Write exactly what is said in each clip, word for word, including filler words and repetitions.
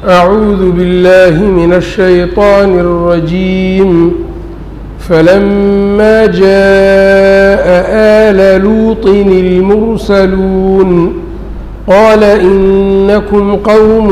أعوذ بالله من الشيطان الرجيم فلما جاء آل لوط المرسلون قال إنكم قوم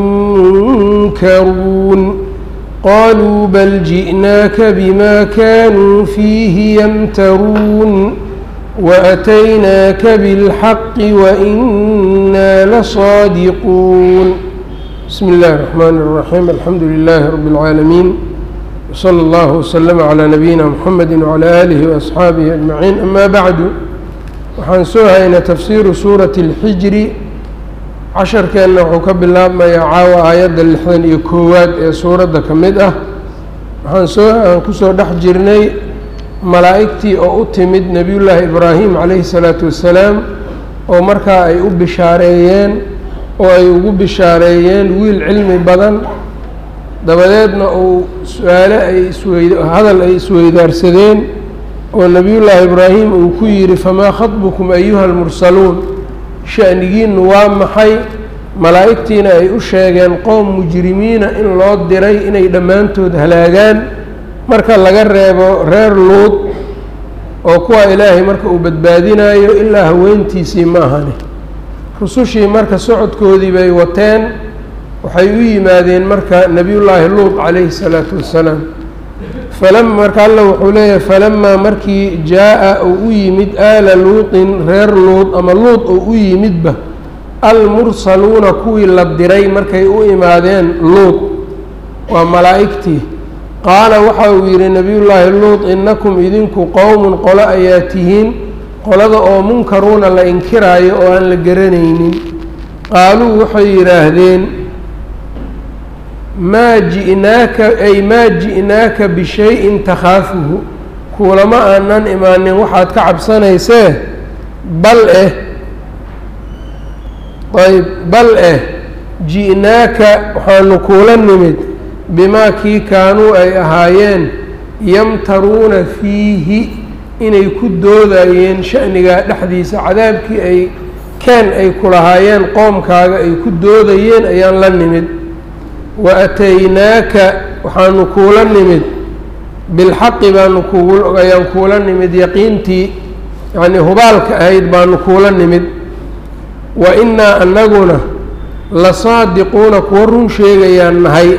منكرون قالوا بل جئناك بما كانوا فيه يمترون وأتيناك بالحق وإنا لصادقون. بسم الله الرحمن الرحيم. الحمد لله رب العالمين وصلى الله وسلم على نبينا محمد وعلى آله وأصحaabihi أجمعين. أما bعdu waxaan soo haynaa tafsiiru suuraةi الxijri. casharkeenna wuxuu ka bilaabmayaa caawa aayadda lixdan iyo koowaad ee suuradda ka mid ah. waxaan soo aan kusoo dhex jirnay malaa'igtii oo u timid nebiyullaahi ibraahim calayhi الsalaatu wassalaam oo markaa ay u bishaareeyeen oo ay ugu bishaareeyeen wiil cilmi badan, dabadeedna uu su-aale ay isweyd hadal ay isweydaarsadeen oo nebiyullaahi ibraahim uu ku yidhi famaa khatbukum ayuha almursaluun, sha'nigiinnu waa maxay? malaa'igtiina ay u sheegeen qoom mujrimiina in loo diray inay dhammaantood halaagaan marka laga reebo reer luud oo kuwa ilaahay marka uu badbaadinayo ilaa haweentiisii ma ahane. rusushii marka socodkoodii bay wateen, waxay u yimaadeen marka nebiyullaahi luud calayhi salaatu wassalaam. falam marka alla wuxuu leeyahay falamaa markii jaa-a uu u yimid aala luutin reer luud ama luud oo u yimidba almursaluuna kuwii la diray markay u imaadeen luud waa malaa'igtii, qaala waxa uu yidhi nebiyullaahi luud innakum idinku qowmun qolo ayaa tihiin, qolada oo munkaruuna la inkiraayo oo aan la garanaynin. qaaluu waxay yidhaahdeen maa ji'naaka ay maa ji'naaka bishay-in takhaafuhu, kuulama aanan imaanin waxaad ka cabsanaysee, bal eh ayb bal eh ji'naaka waxaanu kuula nimid bimaa kii kaanuu ay ahaayeen yamtaruuna fiihi inay ku doodayeen sha'nigaa dhexdiisa, cadaabkii ay keen ay ku lahaayeen qoomkaaga ay ku doodayeen ayaan la nimid. wa ataynaaka waxaanu kuula nimid bilxaqi baanu kugu ayaan kuula nimid, yaqiintii yacnii hubaalka ahayd baanu kuula nimid. wa innaa annaguna la saadiquuna kuwa run sheegayaan nahay.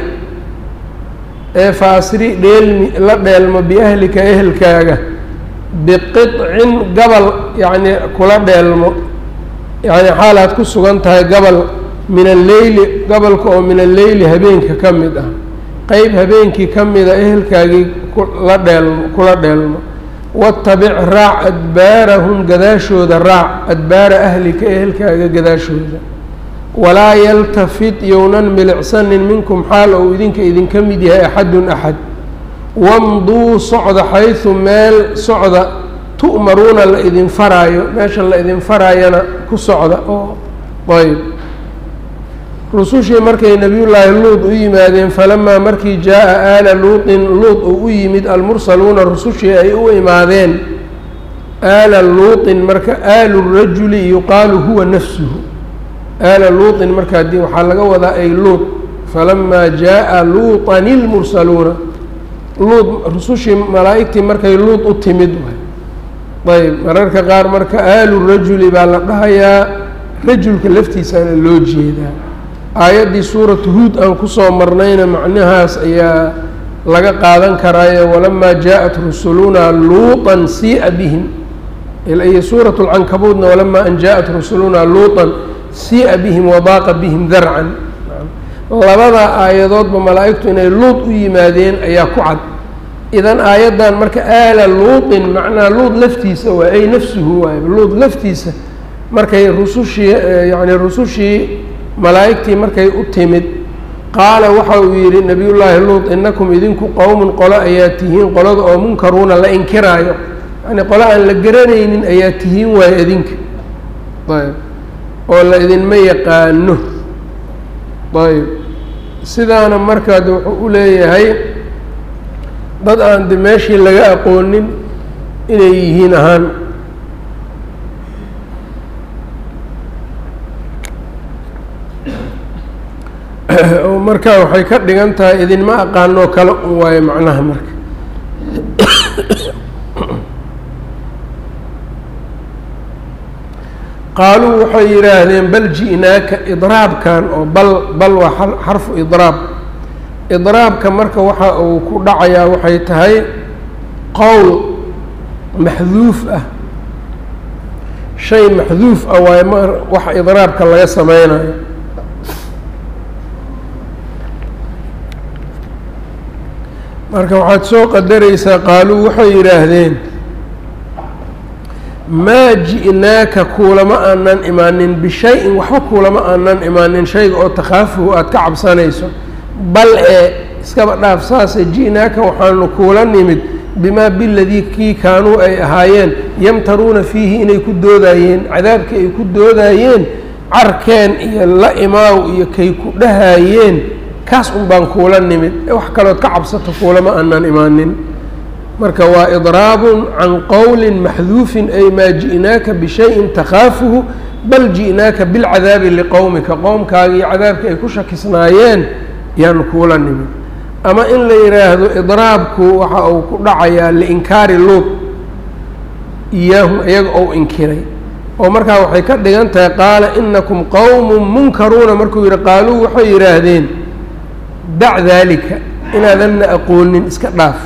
ee faasri dheelmi la dheelmo biahlika ehelkaaga biqicin gabal yacnii kula dheelmo, yacnii xaalaad ku sugan tahay gabal min alleyli gobolka oo min alleyli habeenka ka mid ah, qeyb habeenkii ka mida ehelkaagii la dheelmo kula dheelmo. wattabic raac adbaarahum gadaashooda raac, adbaara ahlika ehelkaaga gadaashooda. walaa yaltafit younan milicsanin minkum xaal ou idinka idinka mid yahay axadun axad. wamduu socda xaysu meel socda tu'maruuna la idin faraayo, meesha la idin faraayana ku socda. oo ayb rusushii markay nebiyullaahi luud u yimaadeen falamaa markii jaa-a aala luutin luud uu u yimid almursaluuna rusushii ay u imaadeen aala luutin marka aalu rajuli yuqaalu huwa nafsuhu, aala luutin marka haddii waxaa laga wadaa ay luud. falamaa jaa-a luutan ilmursaluuna, luud rusushii malaa'igtii markay luud u timid ayb mararka qaar marka aalu rajuli baa la dhahayaa, rajulka laftiisaana loo jeedaa. aayaddii suuratu huud aan kusoo marnayna macnahaas ayaa laga qaadan karaaye walamaa jaa-at rusulunaa luutan sii'a bihim, iyo suuratu lcankabuudna walamaa an jaa-at rusulunaa luutan sii'a bihim wadaaqa bihim darcan. labada aayadoodba malaa'igtu inay luud u yimaadeen ayaa ku cad. idan aayaddan marka aala luutin macnaa luud laftiisa waa ay nafsuhu waay, luud laftiisa markay rusushii yacni rusushii malaa'igtii markay u timid, qaala waxa uu yidhi nebiyullaahi luud innakum idinku qowmun qolo ayaa tihiin, qolada oo munkaruuna la inkiraayo, yacnii qolo aan la garanaynin ayaa tihiin waayo idinka ayb oo la idinma yaqaano. ayb sidaana markaad wuxuu u leeyahay dad aan de meeshii laga aqoonin inay yihiin ahaan. oo markaa waxay ka dhigan tahay idinma aqaanoo kale un waayo macnaha marka qaaluu waxay yidhaahdeen bal ji'naaka idraabkan oo bal bal waa xarfu idraab idraabka marka waxa uu ku dhacayaa waxay tahay qowl maxduuf ah shay maxduuf ah waayo ma waxa idraabka laga sameynayo marka waxaad soo qadaraysaa qaaluu waxay yidhaahdeen maa ji'naaka kuulama aanan imaanin bishay-in waxba kuulama aanan imaanin shayga oo takhaafuhu aada ka cabsanayso bal ee iskaba dhaaf saase ji'naaka waxaanu kuula nimid bimaa biladii kii kaanuu ay ahaayeen yamtaruuna fiihi inay ku doodayeen cadaabkii ay ku doodayeen carkeen iyo la imaaw iyo kay ku dhahaayeen kaas un baan kuula nimid wax kalood ka cabsato kuulama aanan imaanin marka waa idraabun can qowlin maxduufin ay maa ji'naaka bishayin takhaafuhu bal ji'naaka bilcadaabi liqowmika qowmkaaga iyo cadaabka ay ku shakisnaayeen yaanu kuula nimid ama in la yidhaahdo idraabku waxa uu ku dhacayaa liinkaari luud iyaahum iyaga ou inkiray oo markaa waxay ka dhigan tahay qaala inakum qowmun munkaruuna markuu yidhi qaaluu waxay yidhaahdeen dac daalika inaadanna aqoonin iska dhaaf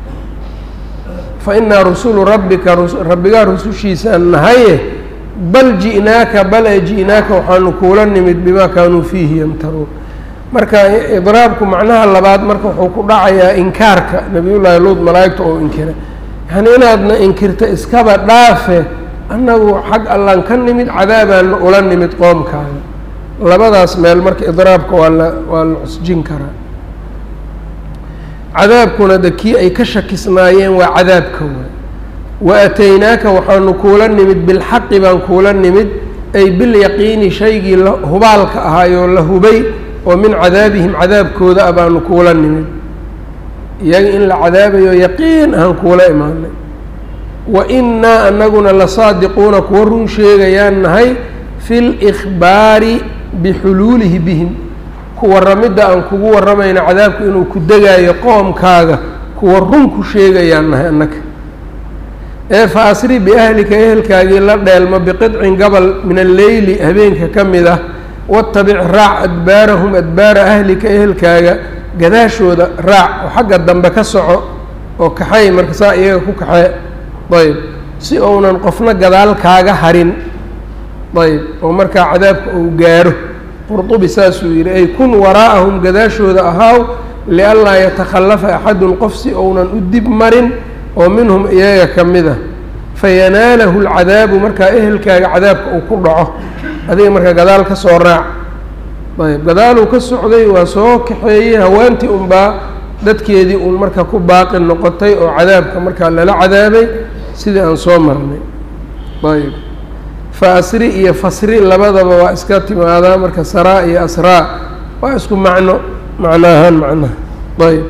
fa inaa rusulu rabbika rabbigaa rusushiisaan nahaye bal ji'naaka bale ji'naaka waxaanu kuula nimid bimaa kaanuu fiihi yamtaruun marka idraabku macnaha labaad marka wuxuu ku dhacayaa inkaarka nabiyullaahi luud malaa'igta oo inkiray yacnii inaadna inkirta iskaba dhaafe annagu xag allaan ka nimid cadaabaanna ula nimid qoomkaaga labadaas meel marka idraabka waa la waa la cusjin karaa cadaabkuna de kii ay ka shakisnaayeen waa cadaabka waay wa ataynaaka waxaanu kuula nimid bilxaqi baan kuula nimid ay bilyaqiini shaygii la hubaalka ahaayoo la hubay oo min cadaabihim cadaabkooda a baanu kuula nimid iyaga in la cadaabayo yaqiin ahaan kuula imaanay wa innaa anaguna la saadiquuna kuwa run sheegayaan nahay fi likhbaari bixuluulihi bihim ku warramidda aan kugu warramayno cadaabku inuu ku degaayo qoomkaaga kuwa run ku sheegayaan nahay annaka ee fa asri biahlika ehelkaagii la dheelmo biqidcin gobol min alleyli habeenka ka mid ah watabic raac adbaarahum adbaara ahlika ehelkaaga gadaashooda raac oo xagga dambe ka soco oo kaxay marka saa iyaga ku kaxee ayb si ounan qofna gadaal kaaga harin ayb oo markaa cadaabka uu gaaro qurdubi saasuu yidhi ay kun waraa'ahum gadaashooda ahaaw lianlaa yatakhallafa axadun qof si ounan u dib marin oo minhum iyaga ka mid ah fayanaalahu lcadaabu markaa ehelkaaga cadaabka uu ku dhaco adiga marka gadaal ka soo raac ayb gadaaluu ka socday waa soo kaxeeyey haweentii unbaa dadkeedii uun marka ku baaqi noqotay oo cadaabka markaa lala cadaabay sidii aan soo marnay ayb fa asri iyo fasri labadaba waa iska timaadaa marka saraa iyo asraa waa isku macno macnaahaan macnaha ayb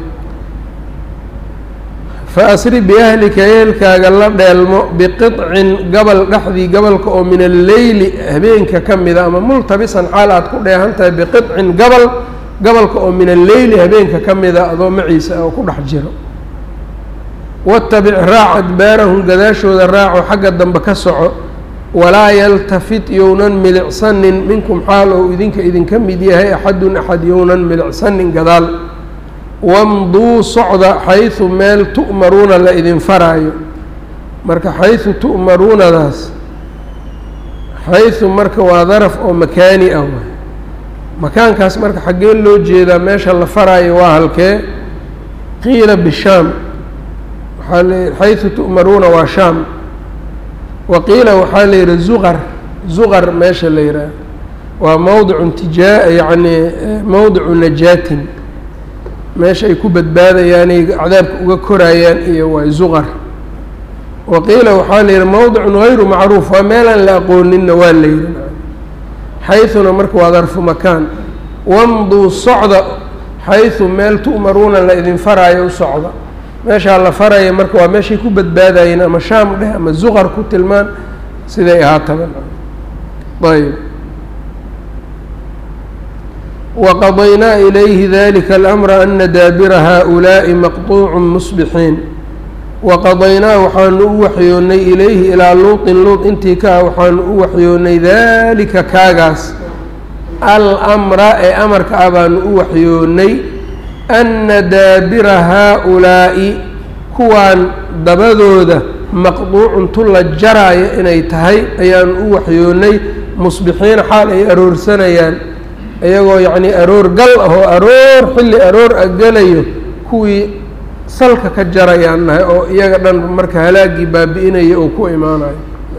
fa asri biahlika ehelkaaga la dheelmo biqidcin gobol dhexdii gobolka oo min alleyli habeenka ka mida ama multabisan xaal aad ku dheehan tahay biqidcin gobol gobolka oo min alleyli habeenka ka mida adoo maciisa oo ku dhex jiro watabic raac adbaarahum gadaashooda raaco xagga dambe ka soco walaa yaltafit younan milicsanin minkum xaal ou idinka idinka mid yahay axadun axad younan milicsanin gadaal wamduu socda xaysu meel tu'maruuna la idin faraayo marka xaysu tu'maruunadaas xaysu marka waa daraf oo makaani ah waay makaankaas marka xaggee loo jeedaa meesha la faraayo waa halkee qiila bishaam waxaa la xaysu tu'maruuna waa shaam wa qiila waxaa la yidhi zuqar zuqar meesha la yidhaah waa mowdicu intijaa yacni mowdicu najaatin meesha ay ku badbaadayaanay cadaabka uga koraayaan iyo waa zuqar wa qiila waxaa la yidhi mowdicun hayru macruuf waa meelaan la aqooninna waa la yidhi xayثuna marka waa darfu makaan wamduu socda xayثu meel tu'maruuna la idin faraayo u socda meeshaa la faraya marka waa meeshay ku badbaadayeen ama shaam dheh ama zuqar ku tilmaan siday ahaataban ayb وqضynaa إlayhi ذlika الأمر أna daabira haؤulaaءi maqطuuc mصبxiin waqadaynaa waxaanu u waxyoonnay ilayhi ilaa luuطin luuط intii ka ah waxaanu u waxyoonnay daalika kaagaas almra ee amarka ah baanu u waxyoonnay anna daabira haa-ulaa'i kuwaan dabadooda maqduucun tu la jaraayo inay tahay ayaanu u waxyoonnay musbixiina xaal ay aroorsanayaan iyagoo yacnii aroor gal ah oo aroor xilli aroor a gelayo kuwii salka ka jarayaan nahay oo iyaga dhan marka halaagii baabi'inaya oo ku imaanayo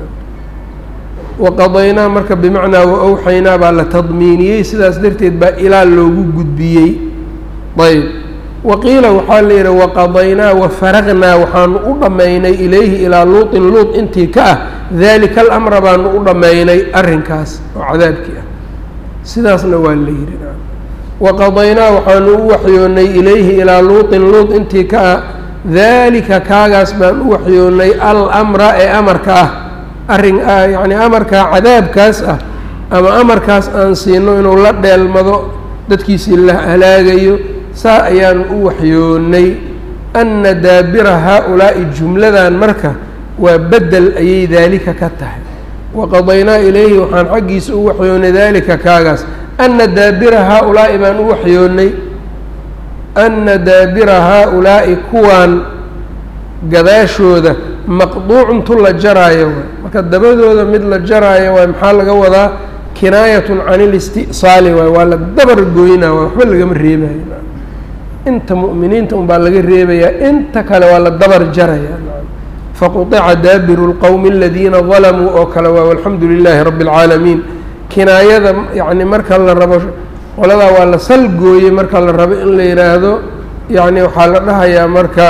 waqadaynaa marka bimacnaa wa-awxaynaa baa la tadmiiniyey sidaas darteed baa ilaa loogu gudbiyey ayb waqiila waxaa la yidhi waqadaynaa wafaraqnaa waxaanu u dhammaynay ilayhi ilaa luuطin luuط intii ka ah daalika alamra baanu u dhammaynay arrinkaas oo cadaabkii ah sidaasna waa la yidhi waqadaynaa waxaanu u waxyoonnay ilayhi ilaa luuطin luuط intii ka ah daalika kaagaas baan u waxyoonnay almra ee amarka ah arrin yacni amarkaa cadaabkaas ah ama amarkaas aan siino inuu la dheelmado dadkiisii la halaagayo saa ayaanu u waxyoonnay anna daabira haa-ulaa'i jumladan marka waa bedel ayay daalika ka tahay waqadaynaa ilayhi waxaan xaggiisa u waxyoonnay daalika kaagaas anna daabira haa-ulaa'i baan u waxyoonnay anna daabira haa-ulaa'i kuwaan gadaashooda maqduucun tu la jaraayo waay marka dabadooda mid la jaraayo waay maxaa laga wadaa kinaayatun can ilisti'saali waay waa la dabar goynaa waay waxba lagama reebayo inta mu'miniinta un baa laga reebayaa inta kale waa la dabar jaraya faquطica daabiru اlqowmi aladiina dalamuu oo kale waa walxamdu lilaahi rabbi اlcaalamiin kinaayada yacni marka la rabo qoladaa waa la salgooyey marka la rabo in la yidhaahdo yacni waxaa la dhahayaa marka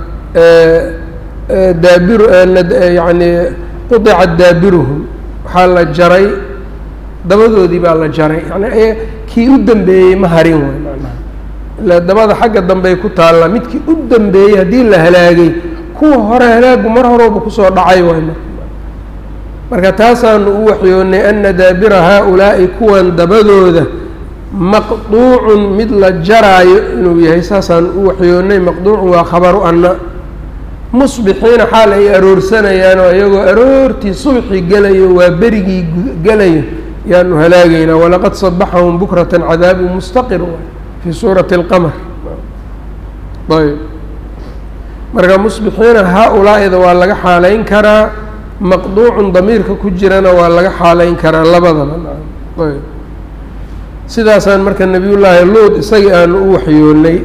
daabir yacni quطicat daabiruhum waxaa la jaray dabadoodii baa la jaray yani kii u dambeeyey ma harin way macnaha ilaa dabada xagga dambey ku taallaa midkii u dambeeyey haddii la halaagay kuwa hore halaagu mar horooba kusoo dhacay waay marka taasaanu u waxyoonnay anna daabira haa-ulaa'i kuwan dabadooda maqduucun mid la jaraayo inuu yahay saasaanu u waxyoonnay maqduucun waa khabaru anna musbixiina xaal ay aroorsanayaan oo iyagoo aroortii subxi gelayo waa berigii gelayo yaanu halaagaynaa walaqad sabaxahum bukratan cadaabu mustaqir fii suurati اlqamar ayb marka musbixiina haa-ulaa'ida waa laga xaalayn karaa maqduucun damiirka ku jirana waa laga xaalayn karaa labadaba ayb sidaasaan marka nebiyullaahi luud isagii aanu u waxyoonnay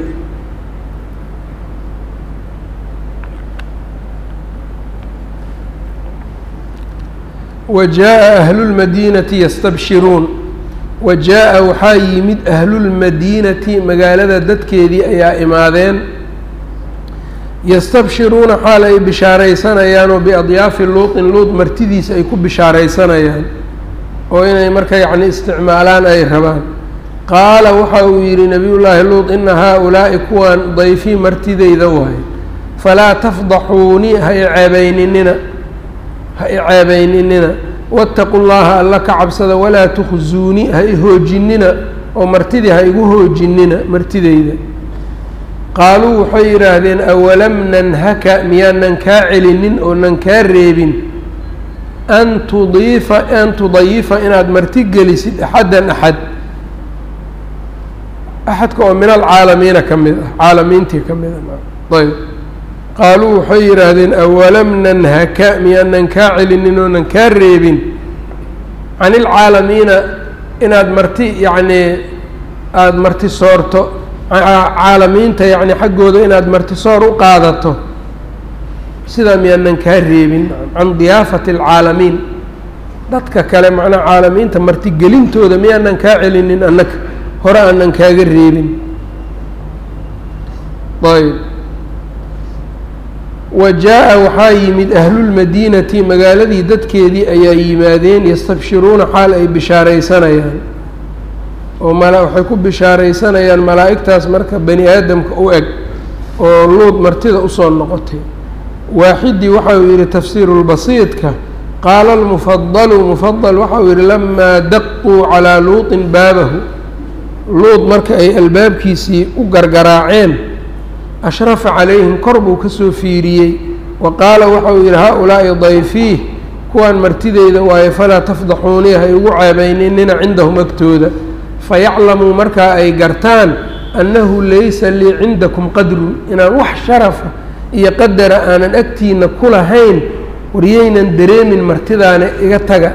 wa jaaءa ahlu lmadiinati yastabshiruun wa jaaءa waxaa yimid ahlulmadiinati magaalada dadkeedii ayaa imaadeen yastabshiruuna xaal ay bishaaraysanayaan oo biadyaafi luuطin luud martidiisa ay ku bishaaraysanayaan oo inay marka yacni isticmaalaan ay rabaan qaala waxa uu yidhi nebiyullaahi luud ina haa-ulaa'i kuwaan dayfii martidayda waaye falaa tafdaxuunii ha i ceebayninina ha i ceebayninina waataqu llaha alla ka cabsada walaa tukhzuunii ha i hoojinina oo martidii ha igu hoojinina martidayda qaaluu waxay yidhaahdeen awalam nanhaka miyaanan kaa celinin oo nan kaa reebin an tudiifa an tudayifa inaad marti gelisid axaddan axad axadka oo min alcaalamiina ka mid ah caalamiintii ka mid ah ayb qaaluu waxay yidhaahdeen awalam nanhaka miyaanan kaa celinin oo nan kaa reebin can ilcaalamiina inaad marti yacnii aada marti soorto caalamiinta yacni xaggooda inaad martisoor u qaadato sidaa miyaanan kaa reebin can diyaafati alcaalamiin dadka kale macnaa caalamiinta martigelintooda miyaanan kaa celinin annaka hore aanan kaaga reebin ayb wa jaaءa waxaa yimid ahlulmadiinati magaaladii dadkeedii ayaa yimaadeen yastabshiruuna xaal ay bishaaraysanayaan oo mala waxay ku bishaaraysanayaan malaa'igtaas marka bani aadamka u eg oo luud martida usoo noqotay waaxidii waxa uu yidhi tafsiiru lbasiidka qaala almufadalu mufadal waxa uu yidhi lamaa daquu calaa luuطin baabahu luud marka ay albaabkiisii u gargaraaceen ashrafa calayhim kor buu ka soo fiiriyey wa qaala waxa uu yidhi haa-ulaa'i dayfiih kuwaan martideyda waaye falaa tafdaxuunii ha igu ceebayninina cindahum agtooda fayaclamuu markaa ay gartaan annahu laysa lii cindakum qadrun inaan wax sharafa iyo qadara aanan agtiina ku lahayn waryaynan dareemin martidaana iga taga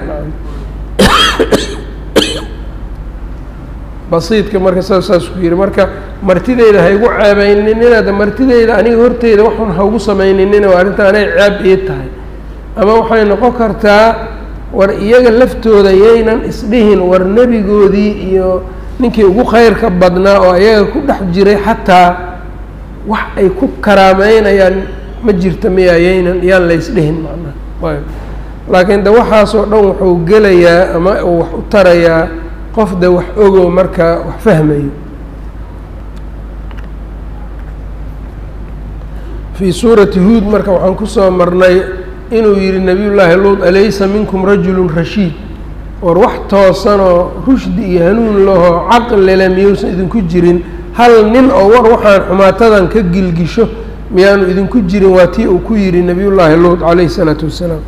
basiidka marka saas ku yidhi marka martideyda ha igu ceebayninina martideyda aniga horteyda waxun ha ugu samayninina waa arrinta anay ceeb ii tahay ama waxay noqon kartaa war iyaga laftooda yaynan isdhihin war nebigoodii iyo ninkii ugu khayrka badnaa oo iyaga ku dhex jiray xataa wax ay ku karaameynayaan ma jirta miya yaynan yaan laysdhihin macnaha ayb laakiin de waxaasoo dhan wuxuu gelayaa ama uu wax u tarayaa qof de wax ogo marka wax fahmayo fii suurati huud marka waxaan kusoo marnay inuu yidhi nabiyullaahi luud alaysa minkum rajulun rashiid war wax toosanoo rushdi iyo hanuun lahoo caqlile miyuusan idinku jirin hal nin oo war waxaan xumaatadan ka gilgisho miyaanu idinku jirin waa tii uu ku yidhi nabiyullaahi luud calayhi isalaatu wassalaam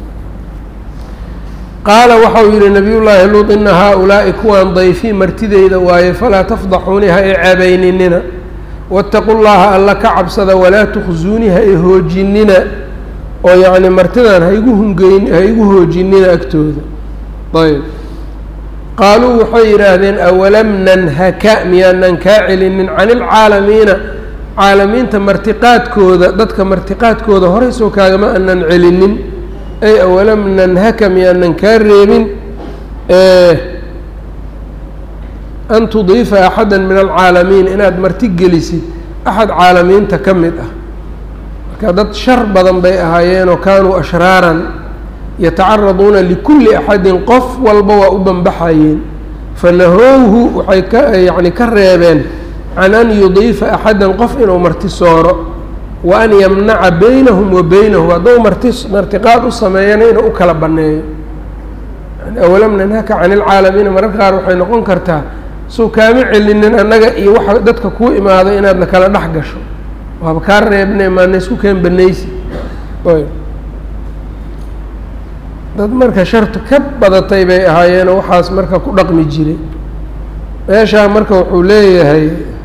qaala waxau yidhi nabiyullaahi luud ina haa-ulaa'i kuwaan dayfii martideyda waaye falaa tafdaxuunii ha i ceebayninina waataqu llaha alla ka cabsada walaa tukhsuunii ha i hoojinina oo yacni martidan haigu hungeyn ha igu hoojinina agtooda ayb qaaluu waxay yidhaahdeen awalam nanhaka miyaanan kaa celinin cani ilcaalamiina caalamiinta martiqaadkooda dadka martiqaadkooda horeysoo kaagama aanan celinin ay awalam nanhaka miyaanan kaa reebin an tudiifa axada min alcaalamiin inaad marti gelisid axad caalamiinta ka mid ah marka dad shar badan bay ahaayeenoo kaanuu ashraaran yatacaraduuna likulli axadin qof walba waa u banbaxayeen fanahowhu waxay ka yacni ka reebeen can an yudiifa axadan qof inuu marti sooro wa an yamnaca baynahum wa baynahu hadduu marti martiqaad u sameeyana inuu u kala banneeyo yani awalam nanhaka cani ilcaalamiina mararka qaar waxay noqon kartaa suu kaama celinin annaga iyo waxa dadka kuu imaado inaadna kala dhex gasho waaba kaa reebne maana isku keen banaysi ayb dad marka sharta ka badatay bay ahaayeenoo waxaas marka ku dhaqmi jiray meeshaa marka wuxuu leeyahay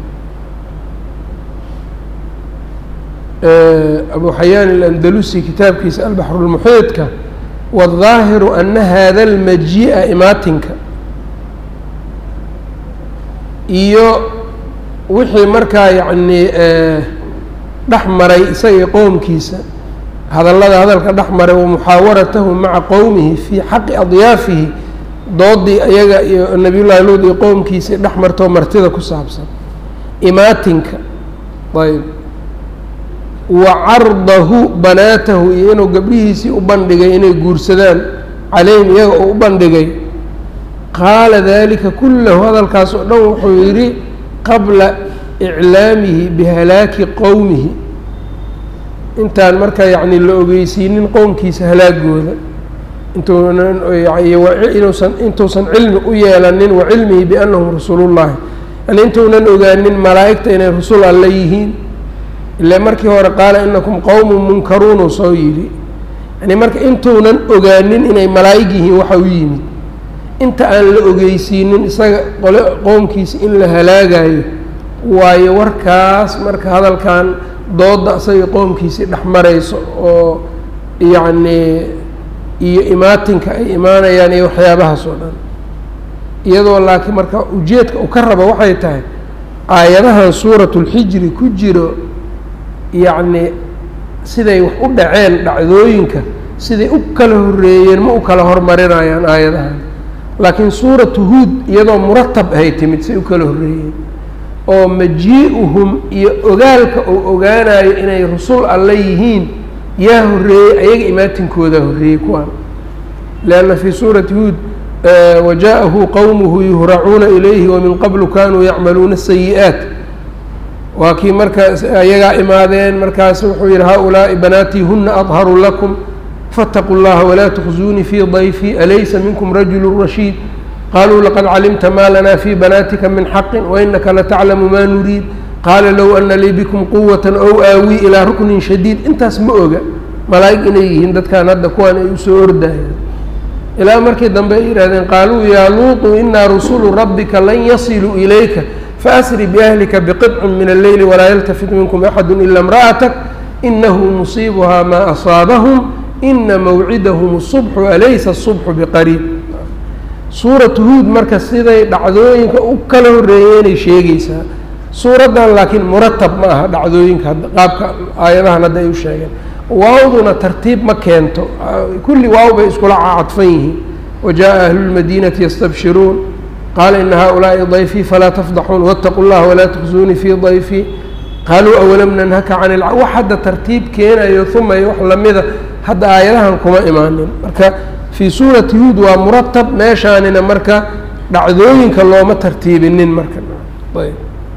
abu xayaan alandalusi kitaabkiisa albaxrulmuxiidka waالظaahiru ana hada almajii'a imaatinka iyo wixii markaa yacni dhex maray isagii qowmkiisa hadallada hadalka dhex maray wa muxaawaratahu maca qowmihi fii xaqi adyaafihi doodii ayaga iyo nabiyullaahi luud iyo qowmkiisii dhex martoo martida ku saabsan imaatinka ayb wa cardahu banaatahu iyo inuu gabdhihiisii u bandhigay inay guursadaan calayhim iyaga uu u bandhigay qaala dalika kullahu hadalkaas oo dhan wuxuu yidhi qabla iclaamihi bihalaaki qowmihi intaan marka yacni la ogeysiinin qowmkiisa halaagooda intuunan inuusan intuusan cilmi u yeelanin wa cilmihi biannahum rasulullahi yani intuunan ogaanin malaa'igta inay rasul alla yihiin ilaa markii hore qaala inakum qowmun munkaruun soo yidhi yani marka intuunan ogaanin inay malaa'ig yihiin waxa u yimid inta aan la ogeysiinin isaga qole qowmkiisa in la halaagayo waayo warkaas marka hadalkan dooda isagii qowmkiisii dhex marayso oo yacni iyo imaatinka ay imaanayaan iyo waxyaabahaas oo dhan iyadoo laakiin marka ujeedka uu ka rabo waxay tahay aayadahan suuratulxijri ku jiro yacni siday wax u dhaceen dhacdooyinka siday u kala horreeyeen ma u kala hormarinayaan aayadahan laakiin suuratu huud iyadoo muratab ahay timid say u kala horreeyeen oo majii-uhum iyo ogaalka uu ogaanayo inay rasul alla yihiin yaa horreeyey ayaga imaatinkoodaa horreeyey kuwaan leanna fii suurati huud wajaa-ahu qowmuhu yuhracuuna ilayhi wamin qablu kanuu yacmaluuna sayi-aat waa kii markaas ayagaa imaadeen markaas wuxuu yidhi haa-ulaa'i banaatii huna adharu lakum faاtaquu اllaha walaa tukhzuunii fii dayfii alaysa minkum rajulu rashiid qaluu laqad calimta ma lana fii banaatika min xaqi wainaka lataclamu ma nuriid qaala low ana lii bikum quwata ow aawii ilaa ruknin shadiid intaas ma oga malaa'ig inay yihiin dadkan hadda kuwaan ay usoo ordayaan ilaa markii dambe ay yidhahdeen qaaluu yaa luutu inaa rusulu rabbika lan yasiluu ilayka faasri biahlika biqidcin min alleyli walaa yaltafit minkum axadu ila imra'atak inahu musiibuhaa maa asaabahum ina mawcidahum الصubxu alaysa الصubxu biqariib suuratu huud marka siday dhacdooyinka u kala horreeyeenay sheegaysaa suuraddan laakiin muratab ma aha dhacdooyinka qaabka aayadahan hadda ay u sheegeen waawduna tartiib ma keento kulli waaw bay iskula cadfan yihiin wajaءa ahlu lmadiinati yastabshiruun qaala ina haؤulaaءi dayfii falaa tafdaxuun wاtaquu اllaha walaa tukhzuunii fii dayfii qaaluu awalam nanhaka can il wax hadda tartiib keenayo uma iyo wax lamida hadda aayadahan kuma imaanin marka fii suurati huud waa muratab meeshaanina marka dhacdooyinka looma tartiibinin marka ayb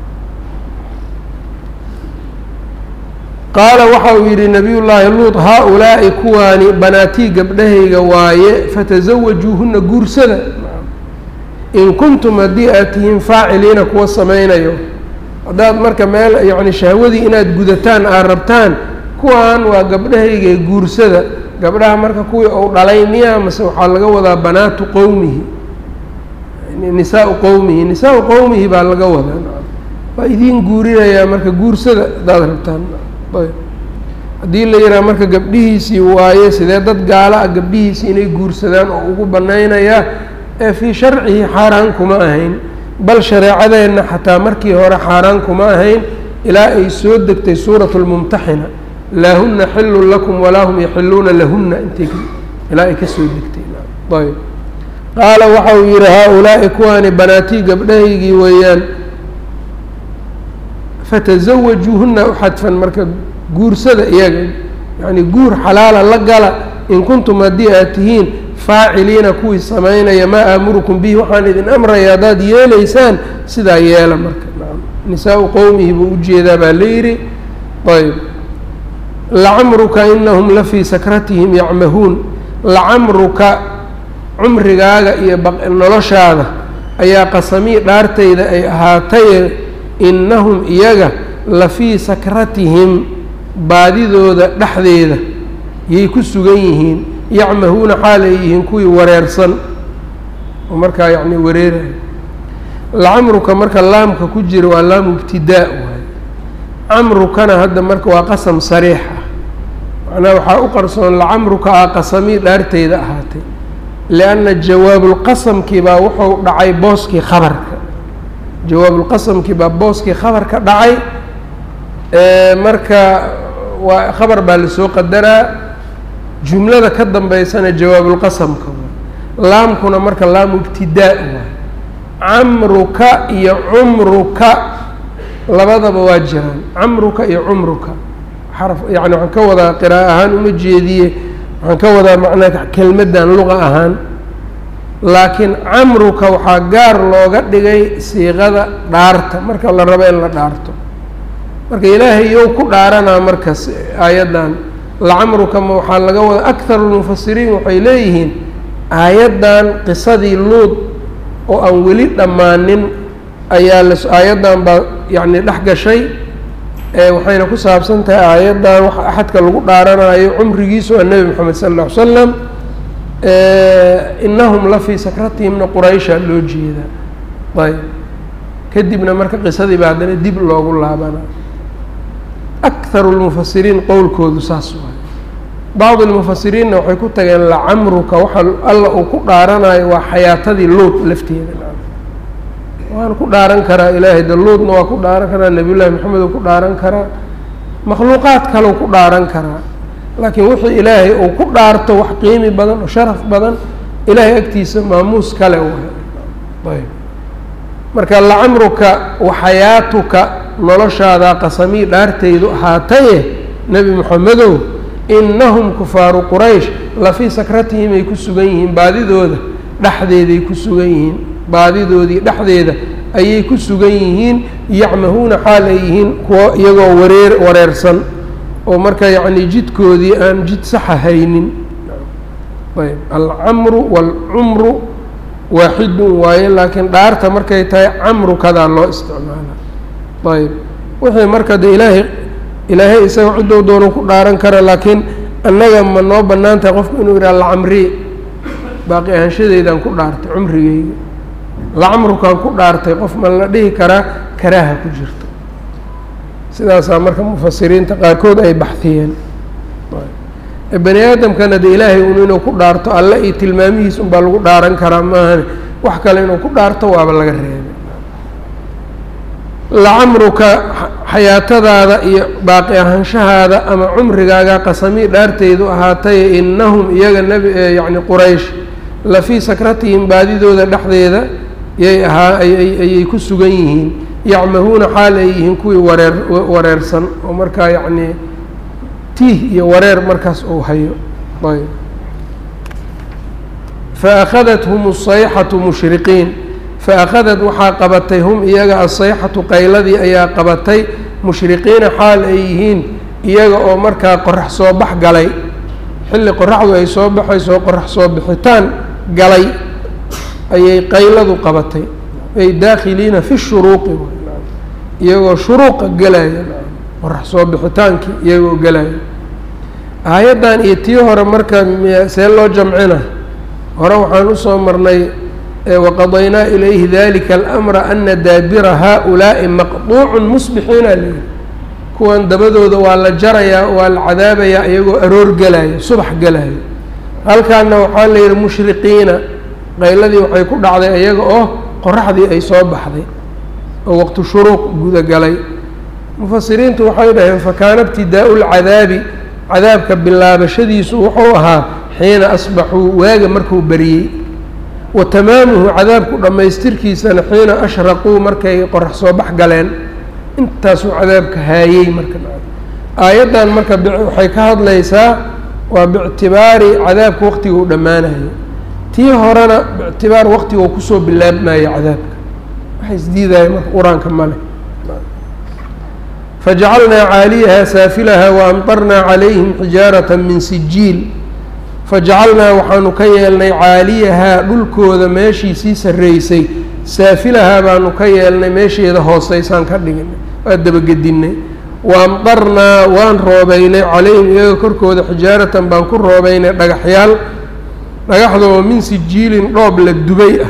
qaala waxa uu yidhi nabiy llaahi luut haa-ulaa'i kuwaani banaatii gabdhahayga waaye fatasawajuuhuna guursada in kuntum haddii aad tihiin faaciliina kuwa samaynayo haddaad marka meel yacni shahwadii inaad gudataan aad rabtaan kuwaan waa gabdhahayga guursada gabdhaha marka kuwii ou dhalay miya mase waxaa laga wadaa banaatu qowmihi nisaau qowmihi nisaau qowmihi baa laga wadaa waa idiin guurinayaa marka guursada haddaad rabtaan ayb haddii la yidhaha marka gabdhihiisii waaye sidee dad gaala ah gabdhihiisii inay guursadaan oo ugu banaynayaa ee fii sharcihi xaaraan kuma ahayn bal shareecadeenna xataa markii hore xaaraan kuma ahayn ilaa ay soo degtay suuratu lmumtaxina laa huna xilun lakum walaa hum yaxiluuna lahuna intay ilaa ay ka soo degtay ayb qaala waxa uu yihi haa-ulaa'i kuwaani banaatii gabdhahaygii weeyaan fatasawajuuhuna u xadfan marka guursada iyaga yacni guur xalaala la gala in kuntum haddii aad tihiin faaciliina kuwii samaynaya maa aamurukum bihi waxaan idin amraya haddaad yeelaysaan sidaa yeela marka nisaau qowmihi buu ujeedaa baa la yidhi ayb lacamruka inahum la fii sakratihim yacmahuun lacamruka cumrigaaga iyo noloshaada ayaa qasamii dhaartayda ay ahaataye innahum iyaga la fii sakratihim baadidooda dhexdeeda yay ku sugan yihiin yacmahuuna xaal ay yihiin kuwii wareersan oo markaa yacni wareeraya lacamruka marka laamka ku jira waa laamu ibtidaa waay camrukana hadda marka waa qasam sariix ah macnaha waxaa u qarsoon lacamruka aa qasamii dhaarteyda ahaatay lianna jawaabulqasamkii baa wuxuu dhacay booskii khabarka jawaabulqasamkii baa booskii khabarka dhacay marka waa khabar baa lasoo qadaraa jumlada ka dambeysana jawaabulqasamka waay laamkuna marka laamu ibtidaa waay camruka iyo cumruka labadaba waa jiraan camruka iyo cumruka xaraf yani waxaan ka wadaa qira'a ahaan uma jeediye waxaan ka wadaa macnaa kelmaddan luqa ahaan laakiin camruka waxaa gaar looga dhigay siiqada dhaarta marka la rabo in la dhaarto marka ilaahay yow ku dhaaranaa markas aayaddan lacamruka ma waxaa laga wada akharu lmufasiriin waxay leeyihiin aayaddan qisadii luud oo aan weli dhammaanin ayaa las aayaddan baa yacni dhex gashay waxayna ku saabsan tahay aayaddan wax axadka lagu dhaaranaayo cumrigiisu waa nebi moxamed sala alla ly slam inahum la fii sakratihimna quraysha loo jeedaa ayb kadibna marka qisadii baa haddana dib loogu laabanaa akharu lmufasiriin qowlkoodu saas waay bacdi lmufasiriinna waxay ku tageen lacamruka waxa alla uu ku dhaaranayo waa xayaatadii luud lafteeda waan ku dhaaran karaa ilaahay de luudna waa ku dhaaran karaa nebiyullaahi maxamed uu ku dhaaran karaa makhluuqaad kaleu ku dhaaran karaa laakiin wixii ilaahay uu ku dhaarto wax qiimi badan oo sharaf badan ilaahay agtiisa maamuus kale waay ayb marka lacamruka waxayaatuka noloshaada qasamii dhaartaydu ahaataye nebi moxamedow inahum kufaaru quraysh la fii sakratihim ay ku sugan yihiin baadidooda dhexdeeday ku sugan yihiin baadidoodii dhexdeeda ayay ku sugan yihiin yacmahuuna xaal ay yihiin kuwo iyagoo wareer wareersan oo marka yacni jidkoodii aan jid saxa haynin ayb alcamru waalcumru waaxidun waaye laakiin dhaarta markay tahay camru kadaa loo isticmaala ayb wixii marka de ilaahay ilaahay isaga ciddou doonu ku dhaaran kara laakiin annaga ma noo bannaan tahay qofku inuu yidhaha lacamri baaqi ahaanshadeydaan ku dhaartay cumrigeyga lacamrukaan ku dhaartay qof ma la dhihi karaa karaaha ku jirto sidaasaa marka mufasiriinta qaarkood ay baxiyeen bani aadamkana de ilaahay un inuu ku dhaarto alle iyo tilmaamihiis unbaa lagu dhaaran karaa maahan wax kale inuu ku dhaarto waaba laga reebay lacamruka xayaatadaada iyo baaqi ahaanshahaada ama cumrigaaga qasamii dhaarteydu ahaatay innahum iyaga nebi yacni quraysh la fii sakratihim baadidooda dhexdeeda yay ahaa ayay ku sugan yihiin yacmahuuna xaal ay yihiin kuwii wareer wareersan oo markaa yacnii tiih iyo wareer markaas uu hayo ayb faakhadathm الsayxatu mushriqiin faakhadat waxaa qabatay hum iyaga asayxatu qayladii ayaa qabatay mushriqiina xaal ay yihiin iyaga oo markaa qorax soo bax galay xilli qoraxdu ay soo baxayso qorax soo bixitaan galay ayay qayladu qabatay ay daakhiliina fi shuruuqi iyagoo shuruuqa galaya qorax soo bixitaankii iyagoo galaya aayaddan iyo tii hore marka see loo jamcina hore waxaan usoo marnay waqadaynaa ilayhi dalika alamra ana daabira haaulaa'i maqduucun musbixiina leeyihi kuwan dabadooda waa la jarayaa waa la cadaabayaa iyagoo aroor galayo subax galayo halkaana waxaa la yidhi mushriqiina qayladii waxay ku dhacday iyaga oo qoraxdii ay soo baxday oo waqtu shuruuq gudagalay mufasiriintu waxay dhaheen fakaana ibtidaa'u lcadaabi cadaabka bilaabashadiisu wuxuu ahaa xiina asbaxuu waaga markuu beriyey wa tamaamuhu cadaabku dhammaystirkiisana xiina ashraquu markay qorax soo bax galeen intaasuu cadaabka haayey marka aayaddan marka waxay ka hadlaysaa waa biictibaari cadaabka waqtiga u dhammaanayo tii horena biictibaar waqtiga uu kusoo bilaabmayo cadaabka waxay isdiidaya marka qur-aanka male fajacalnaa caaliyaha saafilaha waamtarnaa calayhim xijaarata min sijiil fajacalnaa waxaanu ka yeelnay caaliyahaa dhulkooda meeshiisii sarreysay saafilahaa baanu ka yeelnay meesheeda hooseysaan ka dhiginay waa dabagedinay waamtarnaa waan roobeynay calayhim iyaga korkooda xijaaratan baan ku roobeynay dhagaxyaal dhagaxda oo min sijiilin dhoob la dubay ah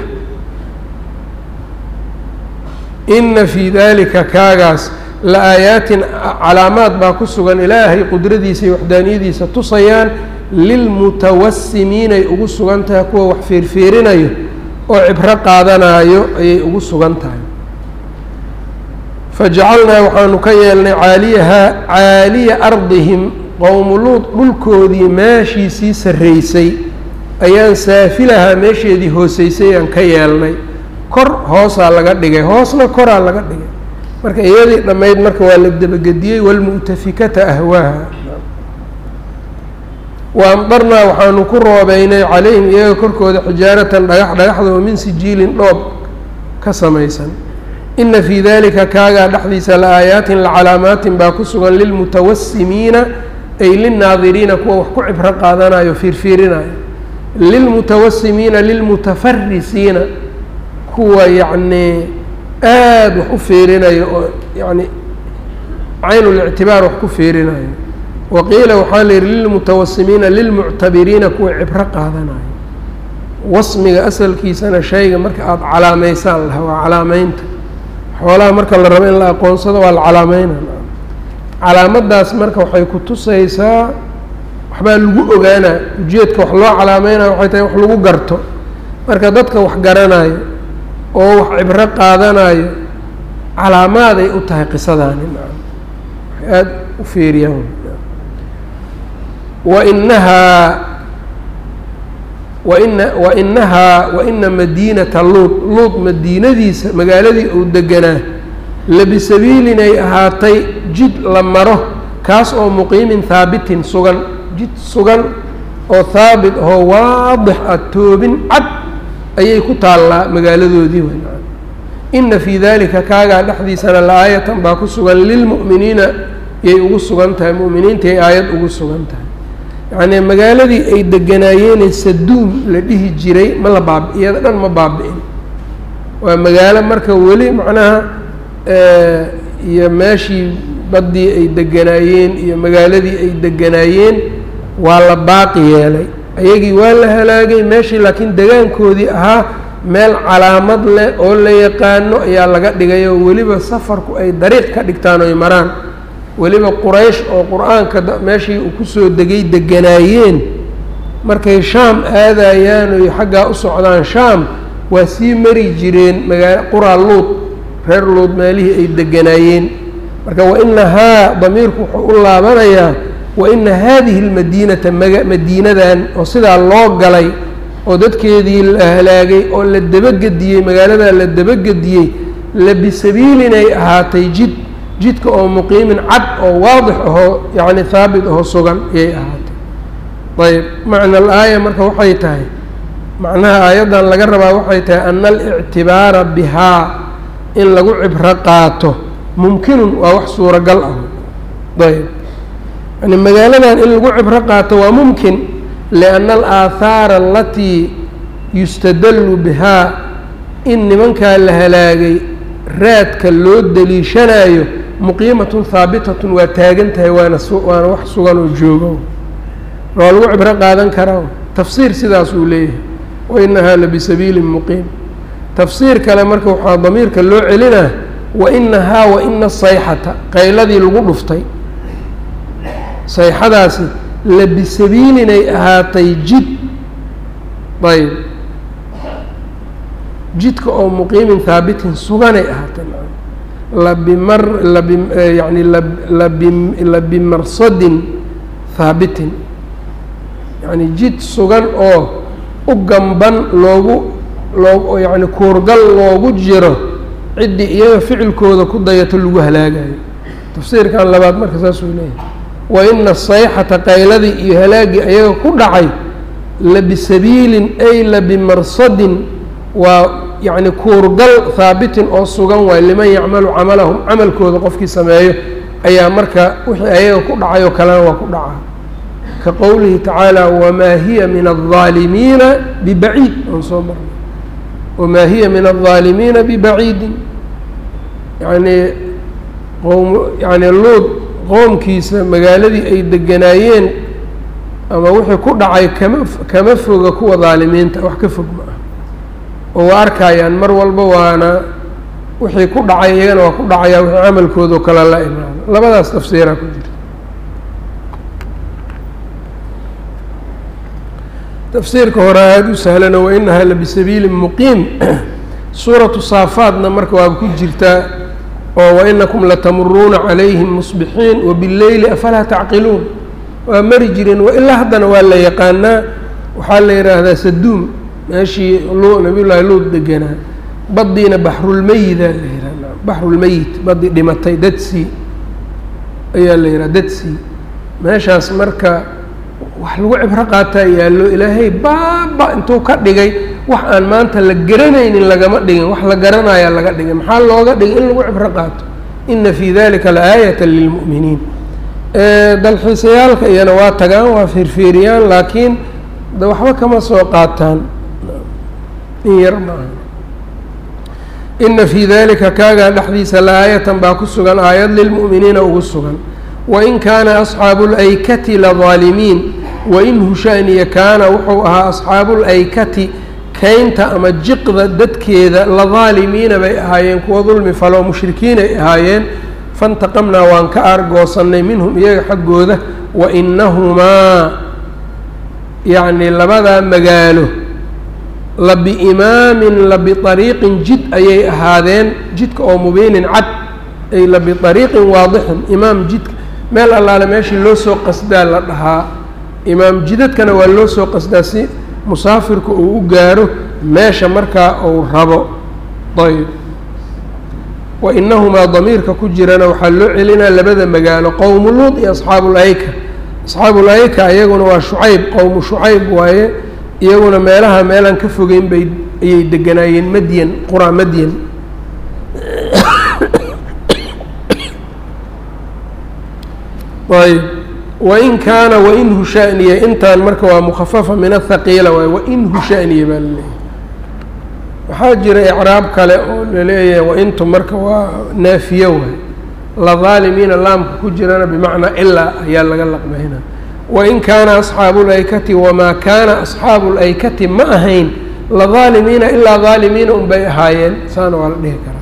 inna fii daalika kaagaas la aayaatin calaamaad baa ku sugan ilaahay qudradiisa iyo waxdaaniyadiisa tusayaan lilmutawasimiinay ugu sugan tahay kuwa wax fiirfiirinayo oo cibro qaadanaayo ayay ugu sugan tahay fajacalnaa waxaanu ka yeelnay caaliyahaa caaliya ardihim qowmu luud dhulkoodii meeshiisii sarreysay ayaan saafilahaa meesheedii hooseysay aan ka yeelnay kor hoosaa laga dhigay hoosna koraa laga dhigay marka iyadii dhammayd marka waa la dabagediyey walmu'tafikata ahwaaha waamdarnaa waxaanu ku roobeynay calayhim iyaga korkooda xijaaratan dhagax dhagaxda oo min sijiilin dhoob ka samaysan ina fii dalika kaagaa dhexdiisa la aayaatin la calaamaatin baa ku sugan lilmutawasimiina ay lilnaadiriina kuwa wax ku cibro qaadanayo fiirfiirinayo lilmutawasimiina lilmutafarisiina kuwa yacnii aada wax u fiirinayo oo yacni caynulictibaar wax ku fiirinayo waqiila waxaa la yihi lilmutawasimiina lilmuctabiriina kuwa cibro qaadanayo wasmiga asalkiisana shayga marka aada calaameysaan laha waa calaameynta xoolaha marka la rabo in la aqoonsado waa la calaameynaa calaamadaas marka waxay ku tusaysaa waxbaa lagu ogaanaa ujeedka wax loo calaameynaya waxay tahay wax lagu garto marka dadka wax garanayo oo wax cibro qaadanayo calaamaaday u tahay qisadaani waxay aada u fiiriyaan wainahaa waina wainahaa waina madiinata luud luud madiinadiisa magaaladii uu deganaa labisabiilin ay ahaatay jid la maro kaas oo muqiimin haabitin sugan jid sugan oo haabit oo waadix ah toobin cad ayay ku taallaa magaaladoodii w ina fii dalika kaagaa dhexdiisana la-aayatan baa ku sugan lilmu'miniina yay ugu sugan tahay mu'miniinta ay aayad ugu sugan tahay yacni magaaladii ay deganaayeen saduum la dhihi jiray ma la baabi iyada dhan ma baabi'in waa magaalo marka weli macnaha iyo meeshii baddii ay deganaayeen iyo magaaladii ay deganaayeen waa la baaqi yeelay ayagii waa la halaagay meeshii laakiin degaankoodii ahaa meel calaamad leh oo la yaqaano ayaa laga dhigay oo weliba safarku ay dariiq ka dhigtaan oy maraan weliba quraysh oo qur-aanka meeshii uu kusoo degay deganaayeen markay shaam aadayaan oy xaggaa u socdaan shaam waa sii mari jireen magaalo quraa luud reer luud meelihii ay deganaayeen marka wainahaa damiirku wuxuu u laabanayaa waina haadihi lmadiinata maga madiinadan oo sidaa loo galay oo dadkeedii la halaagay oo la dabagediyey magaaladaa la dabagediyey la bisabiilin ay ahaatay jid jidka oo muqiimin cad oo waadix ahoo yacni haabit ahoo sugan ayay ahaatay ayb macna alaaya marka waxay tahay macnaha aayaddan laga rabaa waxay tahay ana alictibaara bihaa in lagu cibro qaato mumkinun waa wax suuragal ah ayb yani magaaladan in lagu cibro qaato waa mumkin lianna alaahaara alatii yustadallu bihaa in nimankaa la halaagay raadka loo daliishanayo muqiimatun haabitatun waa taagan tahay waana waana wax sugan oo joogo waa lagu cibro qaadan karaa tafsiir sidaas uu leeyahay wainahaa labisabiilin muqiim tafsiir kale marka waxaa damiirka loo celinaa wainahaa waina sayxata qayladii lagu dhuftay sayxadaasi labisabiilin ay ahaatay jid ayb jidka oo muqiimin haabitin suganay ahaatay labimar labi yani labi labimarsadin haabitin yani jid sugan oo u gamban loogu loo yani kuurgal loogu jiro ciddii iyaga ficilkooda ku dayato lagu halaagayo tafsiirkan labaad marka saasuu leeyahay waina sayxata qayladii iyo halaagii ayaga ku dhacay labisabiilin ay labimarsadin waa yacni kuurgal haabitin oo sugan waay liman yacmalu camalahum camalkooda qofkii sameeyo ayaa marka wixii ayaga ku dhacay oo kalena waa ku dhacaa ka qowlihi tacaala wamaa hiya min aldaalimiina bibaciid aan soo marnay wamaa hiya min aldaalimiina bibaciidin yani qowm yani luud qoomkiisa magaaladii ay deganaayeen ama wixii ku dhacay kama kama foga kuwa daalimiinta wax ka fog ma ah oo waa arkayaan mar walba waana wixii ku dhacay iyagana waa ku dhacaya wixii camalkoodao kale la imaado labadaas tafsiiraa ku jirta tafsiirka hore aada u sahlana wainahaa labisabiilin muqiim suuratu saafaadna marka waa ku jirtaa oo wainakum latamuruuna calayhim musbixiin wabileyli afalaa tacqiluun waa mari jireen wailaa haddana waa la yaqaanaa waxaa la yidhaahdaa saduum meeshii lu nabiy llaahi luud deganaa baddiina baxrulmeyidaa la yihahda baxrulmeyit baddii dhimatay dadsii ayaa la yidhaha dadsii meeshaas marka wax lagu cibro qaataa yaallo ilaahay baaba intuu ka dhigay wax aan maanta la garanaynin lagama dhigin wax la garanayaa laga dhigay maxaa looga dhigay in lagu cibro qaato ina fii dalika laaayata lilmu'miniin dalxiisayaalka iyana waa tagaan waa fiirfiiriyaan laakiin de waxba kama soo qaataan in yar maaha ina fii dalika kaagaa dhexdiisa laaayatan baa ku sugan aayad lilmu'miniina ugu sugan wain kaana asxaabu laykati ladaalimiin wain hushaaniya kaana wuxuu ahaa asxaabu laykati kaynta ama jiqda dadkeeda ladaalimiina bay ahaayeen kuwa dulmi faloo mushrikiin ay ahaayeen faintaqamnaa waan ka aargoosannay minhum iyaga xaggooda wainahumaa yacni labadaa magaalo labiimaamin labiariiqin jid ayay ahaadeen jidka oo mubiinin cad ay labiariiqin waadixin imaam jidka meel allaale meeshii loo soo qasdaa la dhahaa imaam jidadkana waa loo soo qasdaa si musaafirku uu u gaaro meesha markaa uu rabo ayb wainahumaa damiirka ku jirana waxaa loo celinaa labada magaalo qowmu luud iyo asxaabulayka asxaabulayka iyaguna waa shucayb qowmu shucayb waaye iyaguna meelaha meelaan ka fogeyn bay ayay deganaayeen madyan quraa madyan ayb wain kaana wainhu shaniya intaan marka waa mukhafafa min athaqiila waay wainhu shaniya baa laleeyahay waxaa jira icraab kale oo laleeyahay waintu marka waa naafiye waay ladaalimiina laamka ku jirana bimacnaa ilaa ayaa laga laqbayna wain kaana asxaabu laykati wamaa kaana asxaabu laykati ma ahayn ladaalimiina ilaa daalimiina un bay ahaayeen saana waa la dhihi karaa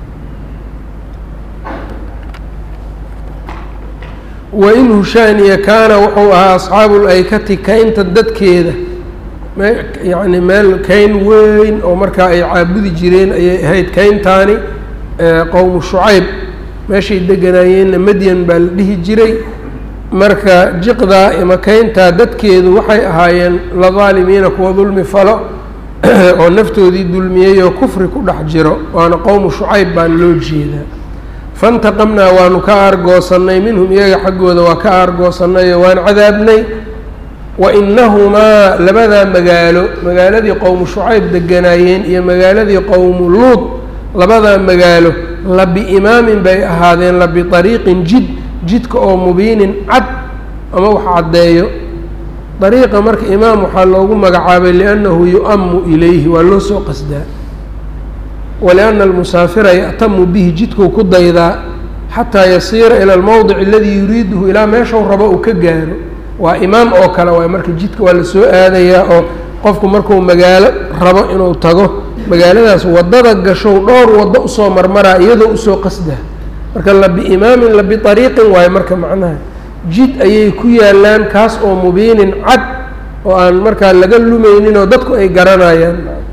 wainhu shaniya kaana wuxuu ahaa asxaabu laykati kaynta dadkeeda yani meel kayn weyn oo markaa ay caabudi jireen ayay ahayd kayntaani qowmu shucayb meeshay deganaayeenna madyan baa la dhihi jiray marka jiqdaa ima kayntaa dadkeedu waxay ahaayeen ladaalimiina kuwa dulmi falo oo naftoodii dulmiyey oo kufri ku dhex jiro waana qowmu shucayb baan loo jeedaa faintaqamnaa waanu ka aargoosannay minhum iyaga xaggooda waa ka aargoosannay oo waan cadaabnay wa inahumaa labadaa magaalo magaaladii qowmu shucayb deganaayeen iyo magaaladii qowmu luud labadaa magaalo la biimaamin bay ahaadeen la biariiqin jid jidka oo mubiinin cad ama wax caddeeyo dariiqa marka imaam waxaa loogu magacaabay liannahu yu-amu ilayhi waa loo soo qasdaa walianna almusaafira ya'tamu bihi jidkuu ku daydaa xataa yasiira ila almowdic aladii yuriiduhu ilaa meeshau rabo uu ka gaaro waa imaam oo kale waay marka jidka waa la soo aadayaa oo qofku markuu magaalo rabo inuu tago magaaladaas waddada gashow dhowr waddo usoo marmaraa iyadoo usoo qasdaa marka la biimaamin la biariiqin waayo marka macnaha jid ayay ku yaalaan kaas oo mubiinin cad oo aan markaa laga lumaynin oo dadku ay garanayaan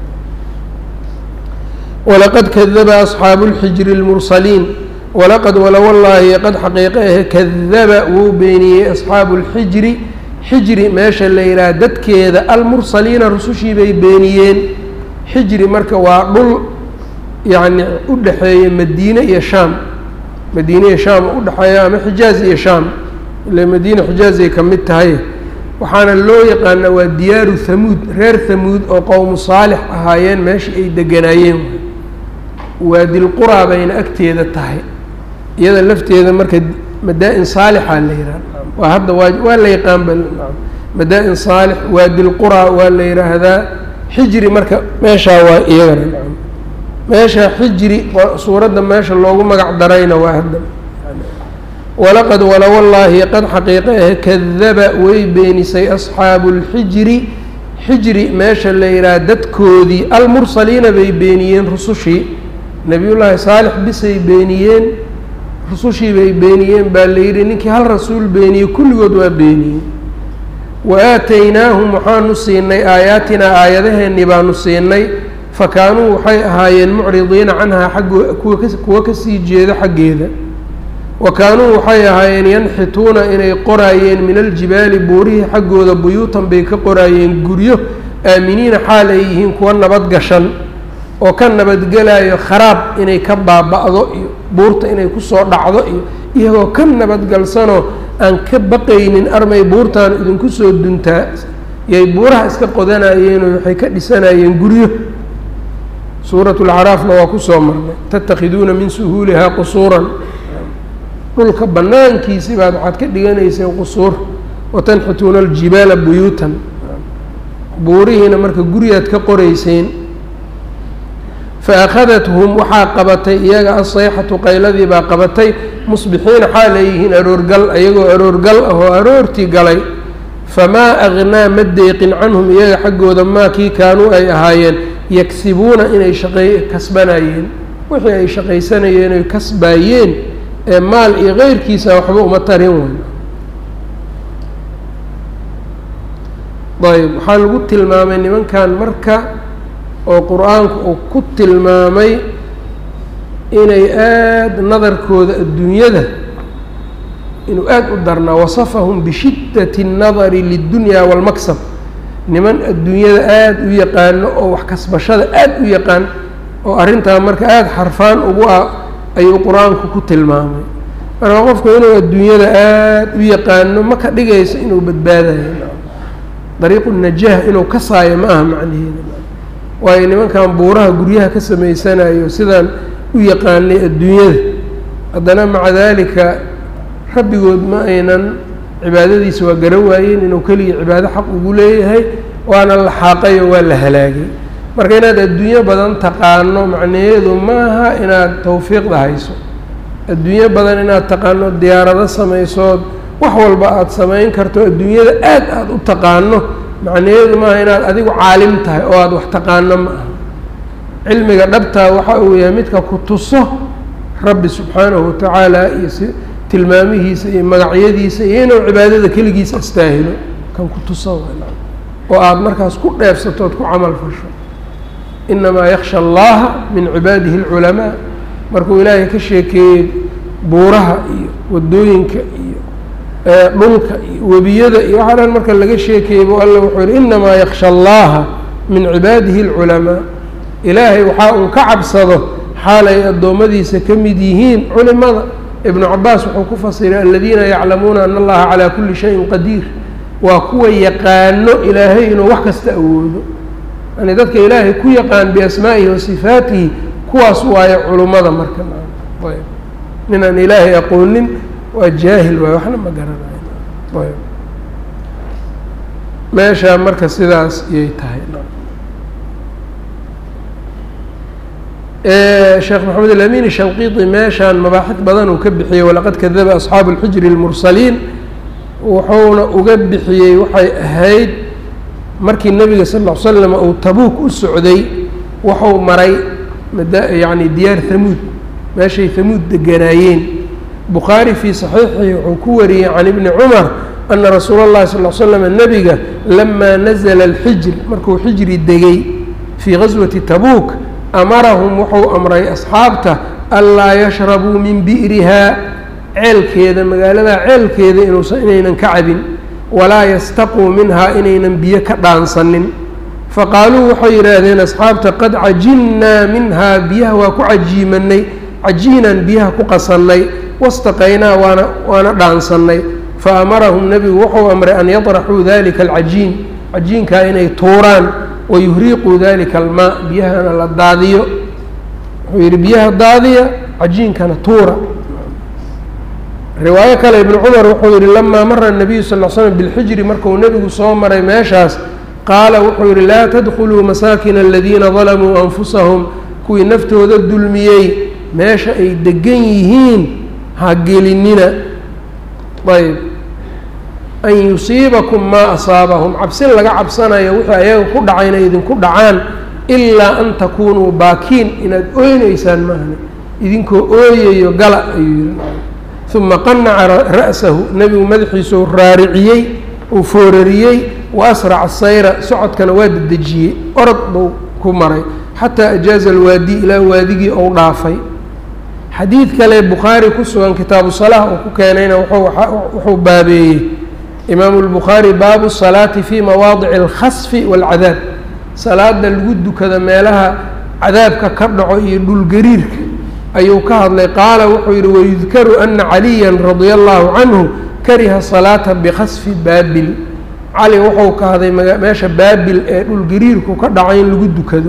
walaqad kadaba asxaabu lxijri اlmursaliin walaqad wala wallaahi qad xaqiiqe ahe kadaba wuu beeniyey asxaabu lxijri xijri meesha la yidhaha dadkeeda almursaliina rusushii bay beeniyeen xijri marka waa dhul yacni u dhexeeya madiine iyo shaam madiine iyo shaam u dhexeeya ama xijaaz iyo shaam ile madiina xijaazay ka mid tahay waxaana loo yaqaanaa waa diyaaru hamuud reer hamuud oo qowmu saalix ahaayeen meeshii ay deganaayeen waadilquraa bayna agteeda tahay iyada lafteeda marka madaa-in saalixaa la yidhaha waa hadda waa waa la yaqaan ba madaa-in saalix waadilquraa waa la yidhaahdaa xijri marka meeshaa waa iyagana meesha xijri suuradda meesha loogu magac darayna waa hadda walaqad wala wallaahi qad xaqiiqe ahe kadaba way beenisay asxaabu lxijri xijri meesha la yidhaha dadkoodii almursaliina bay beeniyeen rusushii nebiyullaahi saalix bisay beeniyeen rusushii bay beeniyeen baa la yidhi ninkii hal rasuul beeniyey kulligood waa beeniyey wa aataynaahum waxaanu siinay aayaatinaa aayadaheennii baanu siinay fa kaanuu waxay ahaayeen mucridiina canhaa xaggoo kuwa ka kuwa kasii jeeda xaggeeda wa kaanuu waxay ahaayeen yanxituuna inay qoraayeen min aljibaali buurihii xaggooda buyuutan bay ka qoraayeen guryo aaminiina xaal ay yihiin kuwa nabad gashan oo ka nabadgelaayo kharaab inay ka baaba'do iyo buurta inay kusoo dhacdo iyo iyagoo ka nabadgalsanoo aan ka baqaynin armay buurtaan idinku soo duntaa yay buuraha iska qodanayeenoo waxay ka dhisanayeen guryo suuratu lacraafna waa kusoo marnay tatakhiduuna min suhuulihaa qusuuran dhulka banaankiisi baad waxaad ka dhiganayseen qusuur watanxituuna aljibaala buyuutan buurihiina marka guryaad ka qorayseen faakadathum waxaa qabatay iyaga asayxatu qayladii baa qabatay musbixiina xaal ay yihiin aroorgal ayagoo aroorgal ah oo aroortii galay famaa agnaa ma deeqin canhum iyaga xaggooda maa kii kaanuu ay ahaayeen yagsibuuna inay shaqey kasbanayeen wixii ay shaqaysanayeen oy kasbaayeen ee maal iyo keyrkiisa waxba uma tarin weyn ayb waxaa lagu tilmaamay nimankan marka oo qur-aanku uu ku tilmaamay inay aada nadarkooda adduunyada inuu aada u darnaa wasafahum bishiddati الnadari liلdunya wاlmaksab niman adduunyada aada u yaqaano oo wax kasbashada aada u yaqaan oo arrintaa marka aada xarfaan ugu ah ayuu qur-aanku ku tilmaamay marka qofku inuu adduunyada aada u yaqaano ma ka dhigayso inuu badbaadayo dariiqu najaah inuu ka saayo ma aha macnaheeda waayo nimankan buuraha guryaha ka samaysanayo sidaan u yaqaanay adduunyada haddana maca daalika rabbigood ma aynan cibaadadiisa waa garan waayeen inuu keligii cibaado xaq ugu leeyahay waana la xaaqay oo waa la halaagay marka inaad adduunyo badan taqaano macnaheedu maaha inaad tawfiiqda hayso adduunyo badan inaad taqaano diyaarado samaysood wax walba aada samayn karto adduunyada aad aada u taqaano macnaheedu maaha inaad adigu caalim tahay oo aada wax taqaano ma aha cilmiga dhabtaa waxa uu yahay midka ku tuso rabbi subxaanahu watacaala iyo si tilmaamihiisa iyo magacyadiisa iyo inuu cibaadada keligiisa astaahilo kan ku tuso oo aada markaas ku dheefsatood ku camal fasho inamaa yaksha allaha min cibaadihi alculamaa markuu ilaahay ka sheekeeyey buuraha iyo wadooyinka iyo dhulka iyo webiyada iyo waxaa dhan marka laga sheekeeyey bu alla wuxuu yihi inamaa yaksha allaha min cibaadihi alculamaa ilaahay waxaa uu ka cabsado xaal ay addoommadiisa ka mid yihiin culimada ibnu cabaas wuxuu ku fasiray aladiina yaclamuuna ana allaha calaa kuli shayin qadiir waa kuwa yaqaano ilaahay inuu wax kasta awoodo yani dadka ilaahay ku yaqaan biasmaa'ihi wa sifaatihi kuwaas waayo culummada marka ayb ninaan ilaahay aqoonin waa jaahil waayo waxna ma garanayo ayb meeshaa marka sidaas iyay tahay sheekh maxamed alamin shanqiiti meeshaan mabaaxid badan uu ka bixiyey walaqad kadaba asxaabu اlxijri اlmursaliin wuxuuna uga bixiyey waxay ahayd markii nebiga sal ll ly slam uu tabuuk u socday wuxuu maray yani diyaar hamuud meeshay hamuud deganaayeen bukhaari fii saxiixihi wuxuu ku wariyey can ibni cumar ana rasuula اllahi sal l slam nebiga lamaa nazla alxijr markuu xijri degay fii gaswati tabuuk amarahum wuxuu amray asxaabta anlaa yashrabuu min bi'rihaa ceelkeeda magaalada ceelkeeda inuusan inaynan ka cabin walaa yastaquu minhaa inaynan biyo ka dhaansanin faqaaluu waxay yidhaahdeen asxaabta qad cajinnaa minhaa biyaha waa ku cajiimanay cajiinaan biyaha ku qasannay wastaqaynaa waana waana dhaansannay fa amarahum nebigu wuxuu amray an yaطraxuu dalika alcajiin cajiinkaa inay tuuraan wayuhriiquu dalika almaa biyahana la daadiyo wuxuu yidhi biyaha daadiya cajiinkana tuura riwaayo kale ibnu cumar wuxuu yihi lamaa mara الnabiyu sal ll slam bilxijri markuu nebigu soo maray meeshaas qaala wuxuu yihi laa tadkuluu masaakina aladiina dalamuu anfusahum kuwii naftooda dulmiyey meesha ay degan yihiin ha gelinina ayb an yusiibakum maa asaabahum cabsin laga cabsanayo wixii ayaga ku dhacayna idinku dhacaan ilaa an takunuu baakiin inaad ooynaysaan maahne idinkoo ooyayo gala ayuu yihi uma qanaca ra'sahu nebigu madaxiisuu raariciyey uu foorariyey wa asraca sayra socodkana waa dedejiyey orod buu ku maray xataa ajaaza alwaadi ilaa waadigii ou dhaafay xadiid kale bukhaari ku sugan kitaabu salaah uu ku keenayna wuxuu baabeeyey imaamu lbukhaari baabu salaati fii mawaadici alkhasfi waalcadaab salaada lagu dukada meelaha cadaabka ka dhaco iyo dhulgariirka ayuu ka hadlay qaala wuxuu yihi wayudkaru ana caliya radia allahu canhu kariha salaata bikhasfi baabil cali wuxuu ka hadlay meesha baabil ee dhulgariirku ka dhacay in lagu dukado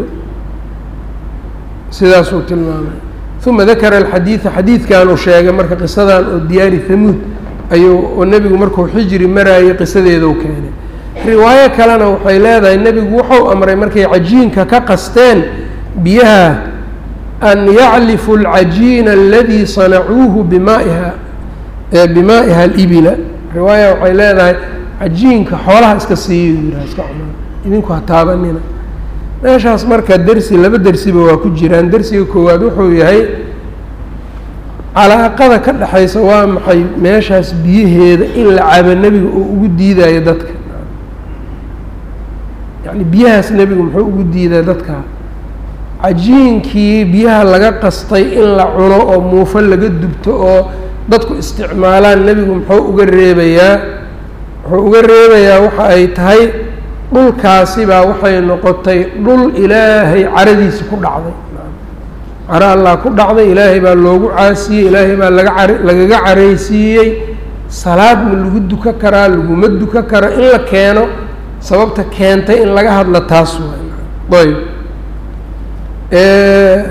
sidaasuu tilmaamay uma dakara alxadiida xadiidkan uu sheegay marka qisadan oo diyaari hamuud ayuu oo nebigu markuu xijri maraayey qisadeeda u keenay riwaayo kalena waxay leedahay nebigu wuxuu amray markay cajiinka ka qasteen biyaha an yaclifu alcajiina aladii sanacuuhu bimaiha bimaa'iha alibila riwaaya waxay leedahay cajiinka xoolaha iska siiyo yihaa iska cunaa idinku ha taabanina meeshaas marka dersi laba dersiba waa ku jiraan dersiga koowaad wuxuu yahay calaaqada ka dhexaysa waa maxay meeshaas biyaheeda in la cabo nebiga oo ugu diidayo dadka yani biyahaas nebigu muxuu ugu diidaa dadka cajiinkii biyaha laga qastay in la cuno oo muufo laga dubto oo dadku isticmaalaan nebigu muxuu uga reebayaa wuxuu uga reebayaa waxa ay tahay dhulkaasi baa waxay noqotay dhul ilaahay caradiisa ku dhacday caro allah ku dhacday ilaahay baa loogu caasiyey ilaahay baa laga car lagaga caraysiiyey salaad ma lagu duka karaa laguma duka karo in la keeno sababta keentay in laga hadlo taas waay ayb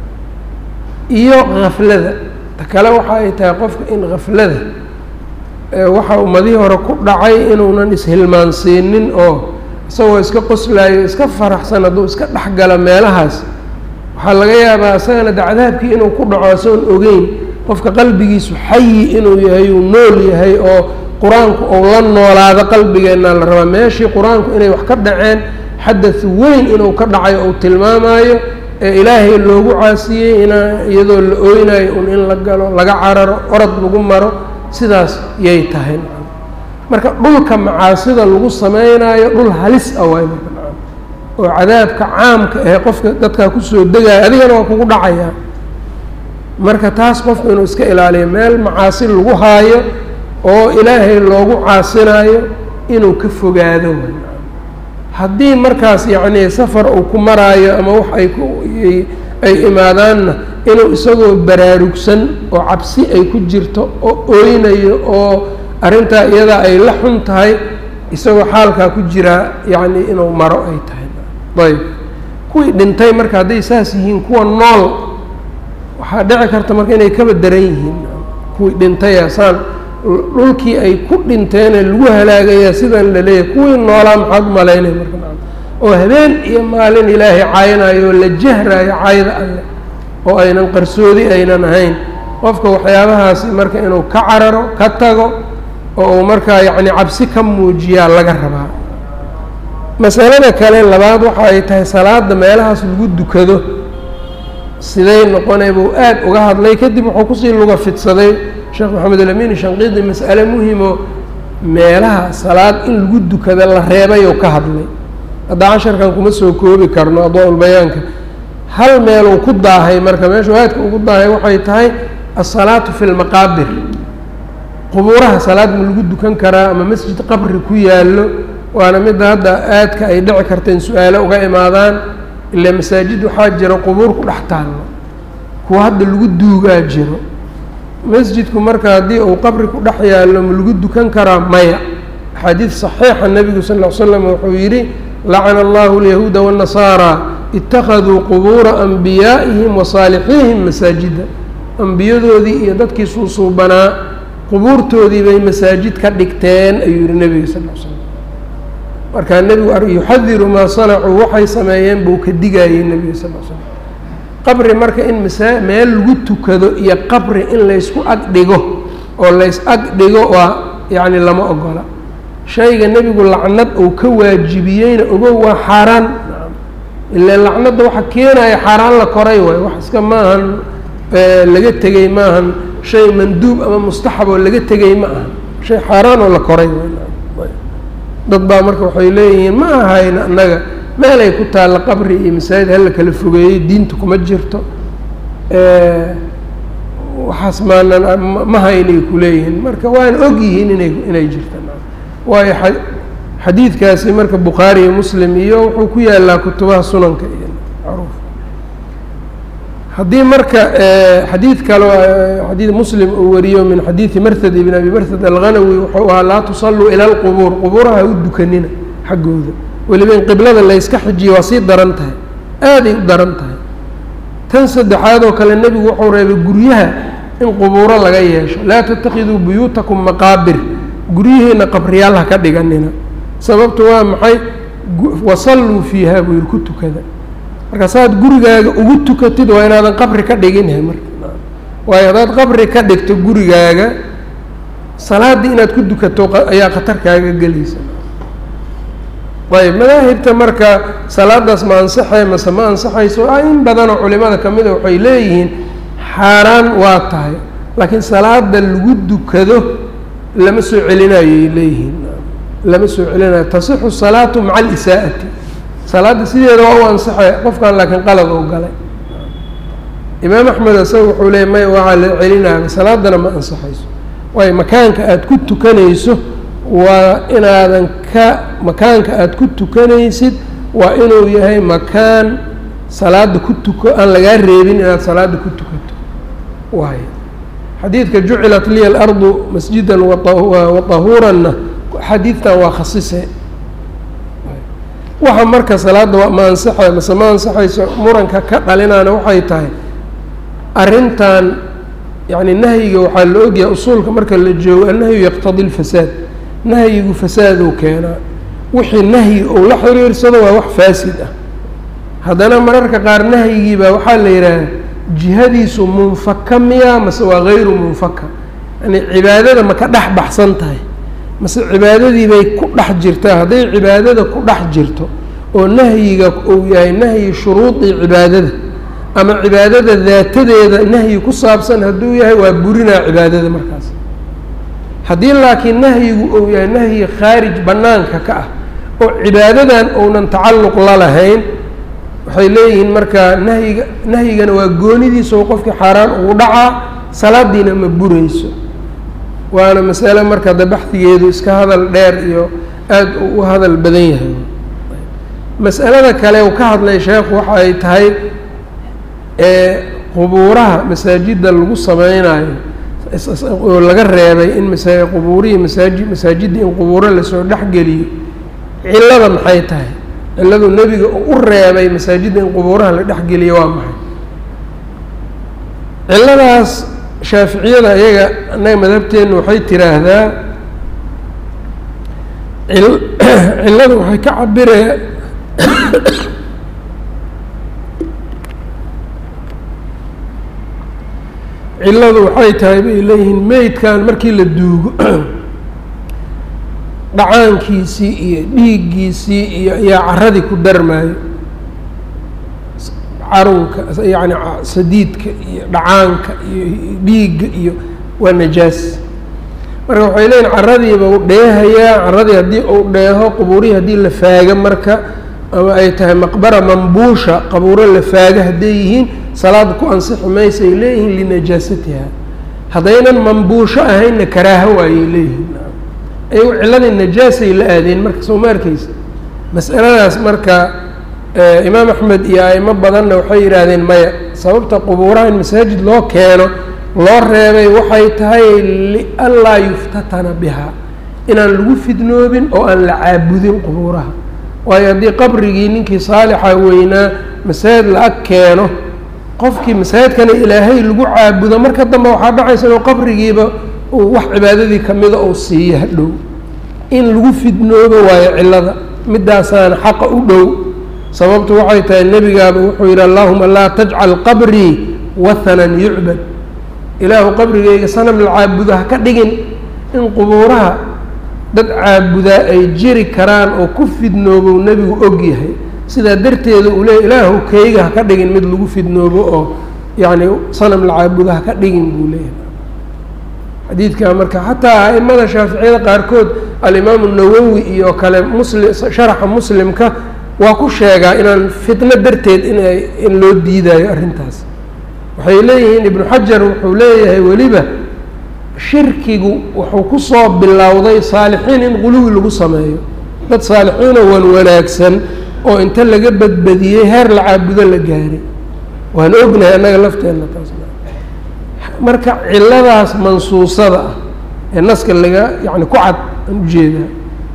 iyo kaflada ta kale waxa ay tahay qofka in kaflada waxa ummadihii hore ku dhacay inuunan ishilmaansiinin oo isagoo iska qoslaayo iska faraxsan hadduu iska dhexgala meelahaas waxaa laga yaabaa isagana de cadaabkii inuu ku dhaco isagoon ogeyn qofka qalbigiisu xayi inuu yahay uu nool yahay oo qur-aanku uu la noolaado qalbigeennaa la rabaa meeshii qur-aanku inay wax ka dhaceen xadath weyn inuu ka dhacay uu tilmaamaayo ee ilaahay loogu caasiyey ina iyadoo la ooynayo un in la galo laga cararo orod lagu maro sidaas yay tahay marka dhulka macaasida lagu sameynaayo dhul halis ah waay marka oo cadaabka caamka ee qofka dadkaa kusoo degaayo adigana waa kugu dhacayaa marka taas qofku inuu iska ilaaliyo meel macaasi lagu haayo oo ilaahay loogu caasinaayo inuu ka fogaado haddii markaas yacni safar uu ku maraayo ama wax ay ay imaadaanna inuu isagoo baraarugsan oo cabsi ay ku jirto oo ooynayo oo arrintaa iyadaa ay la xun tahay isagoo xaalkaa ku jiraa yacni inuu maro ay tahay ayb kuwii dhintay marka hadday saas yihiin kuwa nool waxaa dhici karta marka inay kaba daran yihiin kuwii dhintaya saan dhulkii ay ku dhinteenee lagu halaagayaa sidan la leeyahay kuwii noolaa maxaad umalaynaya marka oo habeen iyo maalin ilaahay caaynayo oo la jahraayo caayda alleh oo aynan qarsoodi aynan ahayn qofka waxyaabahaasi marka inuu ka cararo ka tago oo uu markaa yacni cabsi ka muujiyaa laga rabaa masalada kale labaad waxa ay tahay salaada meelahaas lagu dukado siday noqonay buu aad uga hadlay kadib wuxuu kusii luga fidsaday sheekh maxamed alamin shanqiidi mas'ale muhimo meelaha salaad in lagu dukado la reebay oo ka hadlay hadda casharkan kuma soo koobi karno adwaa-ul bayaanka hal meeluu ku daahay marka meeshuu aadka ugu daahay waxay tahay asalaatu fi lmaqaabir qubuuraha salaad ma lagu dukan karaa ama masjid qabri ku yaallo waana midda hadda aadka ay dhici karta in su-aalo uga imaadaan ilaa masaajid waxaa jira qubuur ku dhex taallo kuwa hadda lagu duugaa jiro masjidku marka haddii uu qabri ku dhex yaallo ma lagu dukan karaa maya xadiid saxiixa nebigu sal ll ly slam wuxuu yidhi lacana allahu alyahuuda waannasaara ittakhaduu qubuura anbiyaa'ihim wa saalixiihim masaajida ambiyadoodii iyo dadkii suusuubanaa qubuurtoodii bay masaajid ka dhigteen ayuu yihi nebiga sal l slam markaa nebigu yuxadiru maa sanacuu waxay sameeyeen buu ka digayey nebiga sal l slam qabri marka in masa meel lagu tukado iyo qabri in laysku ag dhigo oo lays ag dhigo waa yacni lama ogola shayga nebigu lacnad uu ka waajibiyeyna ogow waa xaaraan ilaa lacnadda waxa keenaya xaaraan la koray waay wax iska maahan laga tegey maahan shay manduub ama mustaxab oo laga tegey ma aha shay xaaraan oo la koray dad baa marka waxay leeyihiin ma ahayna annaga meelay ku taalla qabri iyo masaajid hala kala fogeeyey diinta kuma jirto waxaas maanan ma haynay kuleeyihiin marka waana og yihiin inay inay jirta waayo xadiidkaasi marka bukhaari iyo muslim iyo wuxuu ku yaalaa kutubaha sunanka iyo macruuf haddii marka xadiid kale xadiid muslim uu wariyo min xadiidi marhad ibn abi marhad alghanawi wuxuu ahaa laa tusalluu ila alqubuur qubuuraha u dukanina xaggooda weliba in qiblada layska xijiyo waa sii daran tahay aaday u daran tahay tan saddexaad oo kale nebigu wuxuu reebay guryaha in qubuuro laga yeesho laa tatakiduu buyuutakum maqaabir guryihiina qabriyaal ha ka dhiganina sababtu waa maxay wasalluu fiiha buu yiri ku tukada marka saad gurigaaga ugu tukatid waa inaadan qabri ka dhiginha marka waayo haddaad qabri ka dhigto gurigaaga salaaddii inaad ku dukato ayaa khatarkaaga gelaysa ayb madaahibta marka salaadaas ma ansaxay mase ma ansaxayso in badanoo culimada ka mida waxay leeyihiin xaaraan waa tahay laakiin salaada lagu dukado lama soo celinayay leeyihiin lama soo celinayo tasixu salaatu maca alisaa'ati salaadda sideeda waa u ansaxay qofkan laakiin qalad oo galay imaam axmed isaga wuxuu leeyay may waxaa la celinaya salaadana ma ansaxayso waayo makaanka aada ku tukanayso waa inaadan ka makaanka aada ku tukanaysid waa inuu yahay makaan salaada ku tuko aan lagaa reebin inaad salaada ku tukato waayo xadiidka jucilat liya alardu masjidan watahuuranna xadiidtan waa khasise waxa marka salaadda waa ma ansaxay mase ma ansaxayso muranka ka dhalinaana waxay tahay arrintan يعني nahyiga waxaa la ogyahay usuulka marka la joogo annahyu yaqtadi اlfasaad nahyigu fasaaduu keenaa wixii nahyi ou la xiriirsado waa wax faasid ah haddana mararka qaar nahyigiibaa waxaa la yidhaaha jihadiisu munfaka miya mase waa gayru munfaka yani cibaadada ma ka dhex baxsan tahay mase cibaadadii bay ku dhex jirtaa hadday cibaadada ku dhex jirto oo nahyiga uu yahay nahyi shuruudii cibaadada ama cibaadada daatadeeda nahyi ku saabsan hadduu yahay waa burinaa cibaadada markaas haddii laakiin nahyigu uu yahay nahyi khaarij bannaanka ka ah oo cibaadadan uunan tacalluq la lahayn waxay leeyihiin markaa nahyiga nahyigana waa goonidiisa oo qofkii xaaraan ugu dhacaa salaadiina ma burayso waana masale marka da baxdigeedu iska hadal dheer iyo aada u hadal badan yahay mas'alada kale uu ka hadlay sheekhu waxa ay tahay ee qubuuraha masaajidda lagu sameynayo oo laga reebay in masa qubuurihii masaaji masaajidda in qubuuro lasoo dhexgeliyo cillada maxay tahay cilladu nebiga u reebay masaajidda in qubuuraha la dhexgeliyo waa maxay cilladaas shaaficiyada iyaga annaga madhabteennu waxay tiraahdaa cilladu waxay ka cabiraya cilladu waxay tahay bay leeyihiin meydkan markii la duugo dhacaankiisii iyo dhiiggiisii iyo ayaa caradii ku darmaayo carunka yacni sadiidka iyo dhacaanka iyo dhiigga iyo waa najaas marka waxay leeyihin caradiiba u dheehayaa caradii haddii uu dheeho qubuurihii haddii la faaga marka ama ay tahay maqbara mambuusha qabuuro la faaga hadday yihiin salaada ku ansixi maysa ay leeyihiin linajaasatiha haddaynan mambuusho ahaynna karaaho waayay leeyihiin ayagu cilladii najaasay la aadeen marka soo ma arkeysa mas'aladaas marka imaam axmed iyo aimo badanna waxay yidhaahdeen maya sababta qubuuraha in masaajid loo keeno loo reebay waxay tahay lianlaa yuftatana biha inaan lagu fidnoobin oo aan la caabudin qubuuraha waayo haddii qabrigii ninkii saalixa weynaa masaajid la ag keeno qofkii masaajidkana ilaahay lagu caabudo marka dambe waxaa dhacaysa inuu qabrigiiba uu wax cibaadadii kamida uu siiyo hadhow in lagu fidnoobo waayo cillada midaasaana xaqa u dhow sababtu waxay tahay nebigaaba wuxuu yidhi allahuma laa tajcal qabrii wathanan yucbad ilaahu qabrigayga sanam la caabudo ha ka dhigin in qubuuraha dad caabudaa ay jiri karaan oo ku fidnoobow nebigu og yahay sidaa darteeda uu leey ilaahu kayga ha ka dhigin mid lagu fidnoobo oo yacni sanam la caabudo ha ka dhigin buu leeyahay xadiidkaa marka xataa a'imada shaaficiyada qaarkood alimaamu nawowi iyo kale muslim sharaxa muslimka waa ku sheegaa inaan fitno darteed inay in loo diidaayo arrintaas waxay leeyihiin ibnu xajar wuxuu leeyahay weliba shirkigu wuxuu kusoo bilowday saalixiin in quluwi lagu sameeyo dad saalixiinoo wan wanaagsan oo inta laga badbadiyey heer la caabudo la gaaray waan ognahay annaga lafteenna taas marka cilladaas mansuusada ah ee naska laga yani ku cad aan ujeedaa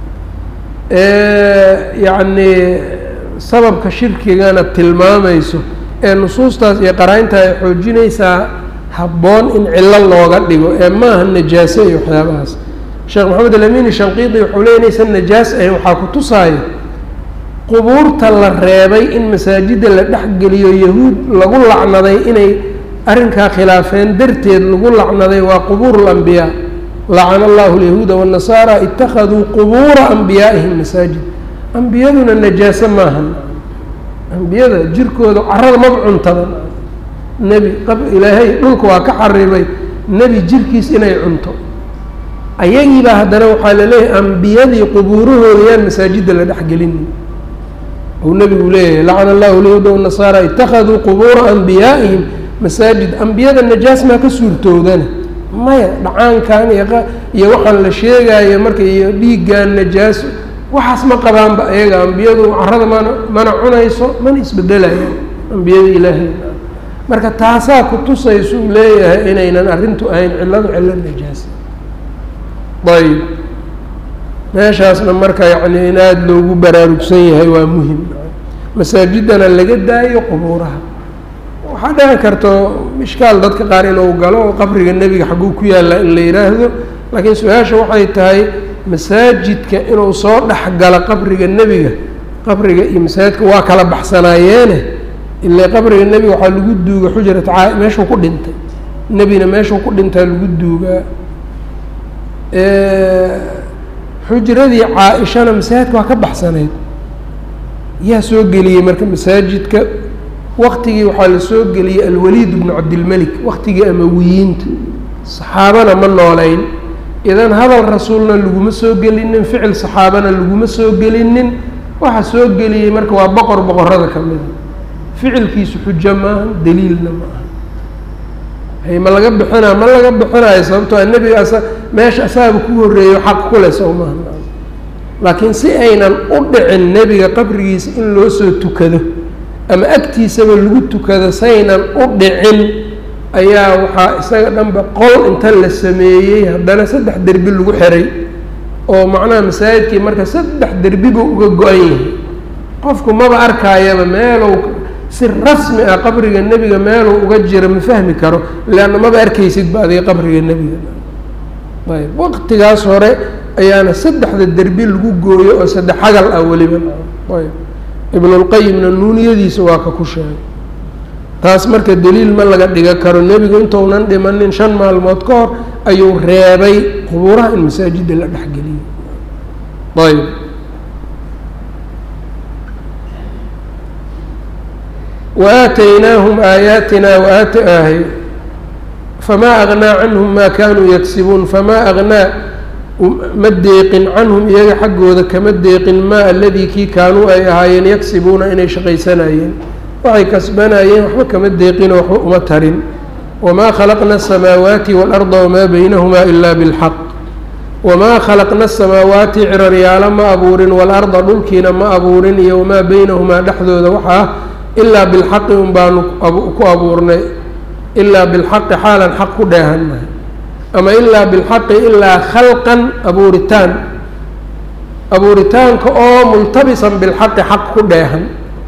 yacni sababka shirkigana tilmaamayso ee nusuustaas iyo qaraynta ay xoojinaysaa habboon in cillo looga dhigo ee maaha najaase iyo waxyaabahaas sheekh maxamed alamini shanqiidi wuxuu leey inaysan najaas ahayn waxaa ku tusaayo qubuurta la reebay in masaajidda la dhexgeliyo yahuud lagu lacnaday inay arrinkaa khilaafeen darteed lagu lacnaday waa qubuur lambiyaa lacana allahu alyahuuda waannasaara ittakhaduu qubuura ambiyaa'ihim masaajid ambiyaduna najaaso maahan ambiyada jirkooda carada maba cuntada nebi qab ilaahay dhulka waa ka xarimay nebi jirkiis inay cunto ayagiibaa haddana waxaa laleeyahay ambiyadii qubuurahooda yaan masaajidda la dhexgelinin ou nebigu leeyahay lacana allahu alyahuuda waannasaara ittakhaduu qubuura ambiyaa'ihim masaajid ambiyada najaas maa ka suurtoodana maya dhacaankan iyo iyo waxaan la sheegaayo marka iyo dhiiggan najaaso waxaas ma qabaanba ayaga ambiyadu carada mana mana cunayso mana isbedelayo ambiyada ilaahay marka taasaa ku tusaysuu leeyahay inaynan arrintu ahayn cilladu cillo najaasa ayb meeshaasna marka yacni in aada loogu baraarugsan yahay waa muhim masaajiddana laga daayo qubuuraha waxaa dhahan karto ishkaal dadka qaar inuu galo oo qabriga nebiga xagguu ku yaalla in la yidhaahdo laakiin su-aasha waxay tahay masaajidka inuu soo dhex galo qabriga nebiga qabriga iyo masaajidka waa kala baxsanaayeene ilaa qabriga nebiga waxaa lagu duuga xujrat caa meeshuu ku dhintay nebina meeshuu ku dhintaa lagu duugaa xujradii caa-ishana masaajidka waa ka baxsaneyd yaa soo geliyey marka masaajidka waktigii waxaa la soo geliyey alwaliid bnu cabdilmelik waktigii amawiyiinta saxaabana ma nooleyn idan hadal rasuulna laguma soo gelinin ficil saxaabana laguma soo gelinin waxa soo geliyey marka waa boqor boqorada ka mida ficilkiisu xujo maaha daliilna ma aha hay ma laga bixinaa ma laga bixinayo sababtoo nebiga asa meesha asaaba ku horreeyo xaq ku leh soo maaha laakiin si aynan u dhicin nebiga qabrigiisa in loo soo tukado ama agtiisaba lagu tukado saynan u dhicin ayaa waxaa isaga dhanba qol inta la sameeyey haddana saddex derbi lagu xiray oo macnaha masaajidkii marka saddex derbi buu uga go-an yahay qofku maba arkaayaba meelow si rasmi ah qabriga nebiga meeluu uga jiro ma fahmi karo leanna maba arkaysidba adiga qabriga nebiga ayb waqtigaas hore ayaana saddexda derbi lagu gooyo oo saddex xagal ah weliba ayb ibnulqayimna nuuniyadiisa waa ka ku sheegay taas marka daliil ma laga dhiga karo nebigu intounan dhimanin shan maalmood ka hor ayuu reebay qubuuraha in masaajidda la dhexgeliyo ayb وآتيناهم آياتنا وآتآه فما أغنى عنهم ما كانوا يكسبون فما أغنى مديق عنهم إيجا حقوذا كمديق ما الذي كي كانوا أي هايين يكسبون إني شقيسنايين وعي كسبنايين وحبا كمديقين ومتهرين وما خلقنا السماوات والأرض وما بينهما إلا بالحق وما خلقنا السماوات عرريالا ما أبور والأرض ملكنا ما أبور وما بينهما دحذوذا وحاه إلا بالحق بانو كو أبورنا إلا بالحق حالا حق داهنا أما إلا بالحق إلا خلقا أبورتان أبورتان كأو ملتبسا بالحق حق داهن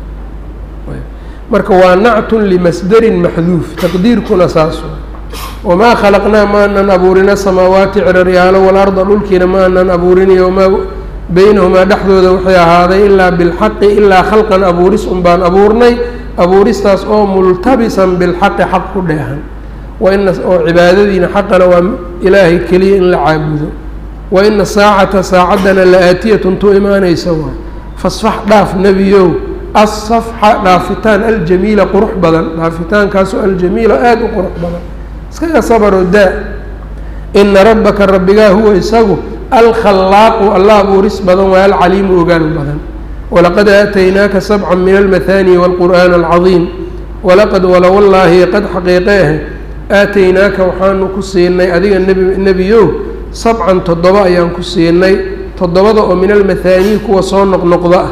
مركا وانعت لمصدر محذوف تقدير كنا ساسو وما خلقنا ما أن أبورنا السماوات عرريالا والأرض ملكنا ما أن أبورنا وما بينهما دحدو وحيا هذا إلا بالحق إلا خلقا أبورس بان أبورني أبورستاس أو ملتبسا بالحق حق دهن وإن عبادتنا حقنا وإلهي كلي إن لعابده وإن الساعة ساعدنا لآتية تو إيماني سوا فاصفح داف نبيو الصفحة دافتان الجميلة قرح بدن دافتان كاسو الجميلة آد قرح بدن سكا صبر الداء إن ربك ربك هو يساقه الخلاق الله بورس بدن والعليم وقال بدن ولقد آتيناك سبعا من المثاني والقرآن العظيم ولقد ولو والله قد حقيقيه آتيناك وحان كسيني أذيك النبي النبيو سبعا تضبا أيان كسيني تضبا من المثاني كوا صنق نقضاء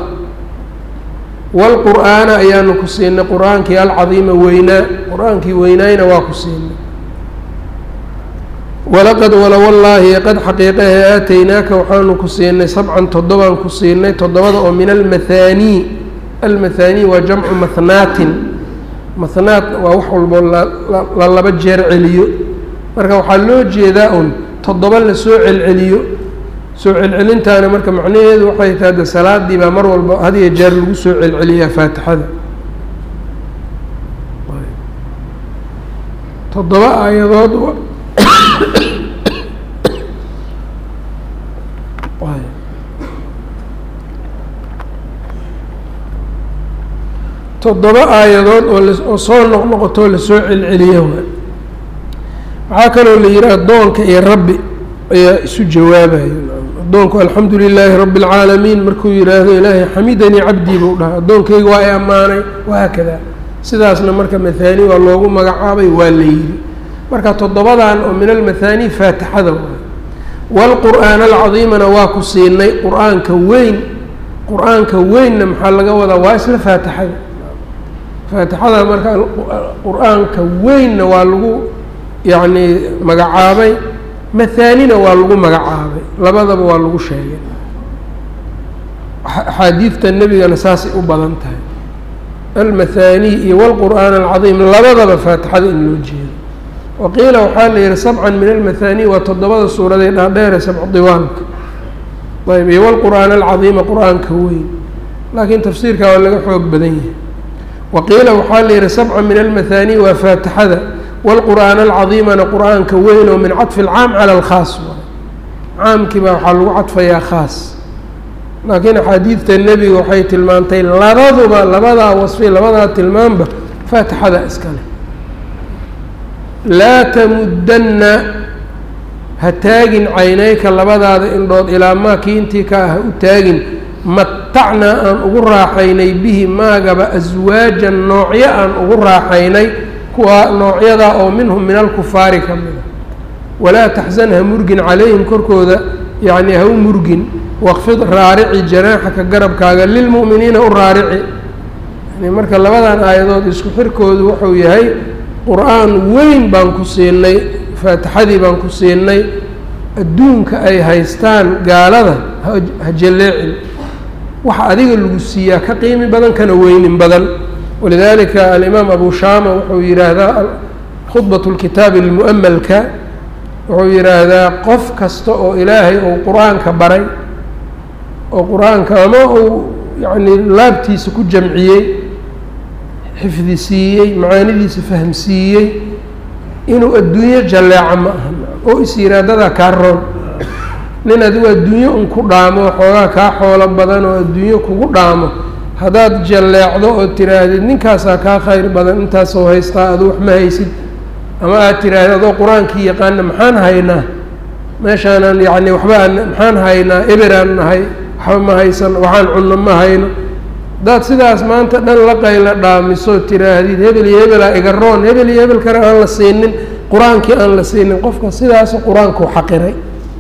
والقرآن أيان كسيني قرآن كي العظيم وينا قرآن كي وينين واكسيني ولقد ولو والله قد حقيقه آتيناك وحان كسيني سبعا تضبا كسيني تضبا من المثاني المثاني وجمع مثنات مثنات ووحول للبا جير عليو marka waxa loo jeedaa un toddoba la soo celceliyo soo celcelintaana marka macnaheedu waxay tahay salaadii ba mar walba hadiye jeer lagu soo celceliyaa faatixada toddoba aayadood toddoba aayadood oo soo noqnoqoto la soo celceliyo waxaa kaloo la yidhi addoonka iyo rabbi ayaa isu jawaabayo addoonku alxamdu lilaahi rabbi alcaalamiin markuu yidhaahdo ilaahay xamidanii cabdii buu dhaha addoonkayga waa i ammaanay wahaakada sidaasna marka mathaani waa loogu magacaabay waa la yidhi marka toddobadan oo min almathaani faatixada waay waalqur'aana alcadiimana waa ku siinay qur-aanka weyn qur-aanka weynna maxaa laga wadaa waa isla faatixada faatixada marka qur-aanka weynna waa lagu يعني مجعابي مثانينا والله مجعابي لبضب والله شيء حديث النبي أنا ساسي أبلنته almathani iyo wاlqur'aan alcadiim labadaba faatixada in loo jeedo. waqiila waxaa la yihi sabcan min almathani waa toddobada suuraday dhaadheere sabcu diwaanka ayb iyo wlqur'aan alcadiima qur'aanka weyn, laakiin tafsiirka waa laga xoog badan yahay. waqiila waxaa la yihi sabca min almathani waa faatixada, wاlqur'aan alcadiimana qur'aanka weyn oo min caطfi اlcaam calى اlkhaas waay, caamkii baa waxaa lagu cadfayaa khaas, laakiin axaadiidta nebiga waxay tilmaantay labaduba labadaa wasfi labadaa tilmaanba faatixada iskale. laa tamudanna ha taagin caynayka labadaada indhood ilaa maa kii intii ka ah ha u taagin matacnaa aan ugu raaxaynay bihi maagaba aswaajan noocyo aan ugu raaxaynay kuwa noocyadaa oo minhum min alkufaari ka mida. walaa taxsan ha murgin calayhim korkooda yacni ha u murgin, waqfid raarici janaaxaka garabkaaga lilmu'miniina u raarici. yani marka labadan aayadood isku xirkoodu wuxuu yahay qur-aan weyn baan ku siinay, faatixadii baan ku siinay, adduunka ay haystaan gaalada ha jalleecin, waxa adiga lagu siiyaa ka qiimi badan kana weynin badan. walidaalika alimaam abu shaama wuxuu yidhaahdaa khudbat lkitaabi almu'amalka wuxuu yidhaahdaa qof kasta oo ilaahay uu qur-aanka baray oo qur-aanka ama uu yacni laabtiisa ku jamciyey, xifdi siiyey, macaanidiisa fahamsiiyey, inuu adduunyo jalleeca ma aha oo is yiraadadaa kaa roon. nin adigu adduunyo un ku dhaamo xoogaa kaa xoolo badan oo adduunyo kugu dhaamo haddaad jalleecdo oo tiraahdid ninkaasaa kaa khayr badan intaasoo haystaa adu wax ma haysid, ama aad tirahdid adoo qur-aankii yaqaana maxaan haynaa meeshaanaan yacni waxba aan maxaan haynaa eberaan nahay waxba ma haysan waxaan cunno ma hayno. haddaad sidaas maanta dhan la qayla dhaamisoo tiraahdid hebel iyo hebelaa iga roon, hebel iyo hebel kale aan la siinin, qur-aankii aan la siinin, qofka sidaas qur-aankuu xaqiray,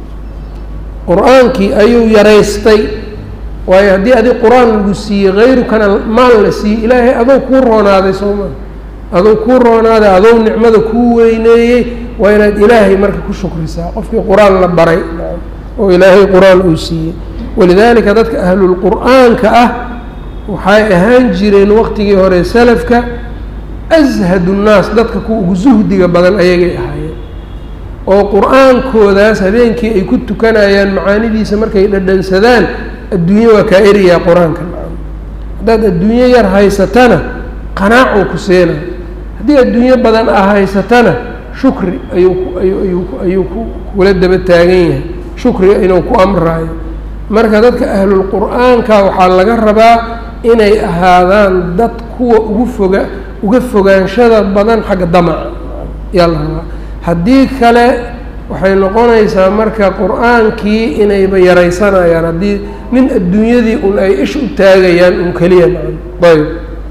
qur-aankii ayuu yaraystay. waayo haddii adig qur-aan lagu siiyey hayrukana maal la siiyey, ilaahay adou kuu roonaaday sooma, adou kuu roonaaday, adou nicmada kuu weyneeyey, waa inaad ilaahay marka ku shukrisaa qofkii qur-aan la baray oo ilaahay qur-aan uu siiyey. walidaalika dadka ahlulqur'aanka ah waxay ahaan jireen waqtigii hore salafka ashadu nnaas, dadka kuwa ugu suhdiga badan ayagay ahaayeen, oo qur-aankoodaas habeenkii ay ku tukanayaan macaanidiisa markay dhadhansadaan adduunye waa kaa eriyaa qur-aanka. haddaad adduunyo yar haysatana qanaacuu ku seena, haddii adduunyo badan ah haysatana shukri ayuu ayuu ayuu kula daba taagan yahay, shukri inuu ku amraayo. marka dadka ahlulqur'aanka waxaa laga rabaa inay ahaadaan dad kuwa ugu foga uga fogaanshada badan xagga damaca yaa la rabaa. haddii kale waxay noqonaysaa marka qur-aankii inayba yaraysanayaan, haddii nin adduunyadii un ay ish u taagayaan un keliya maan. ayb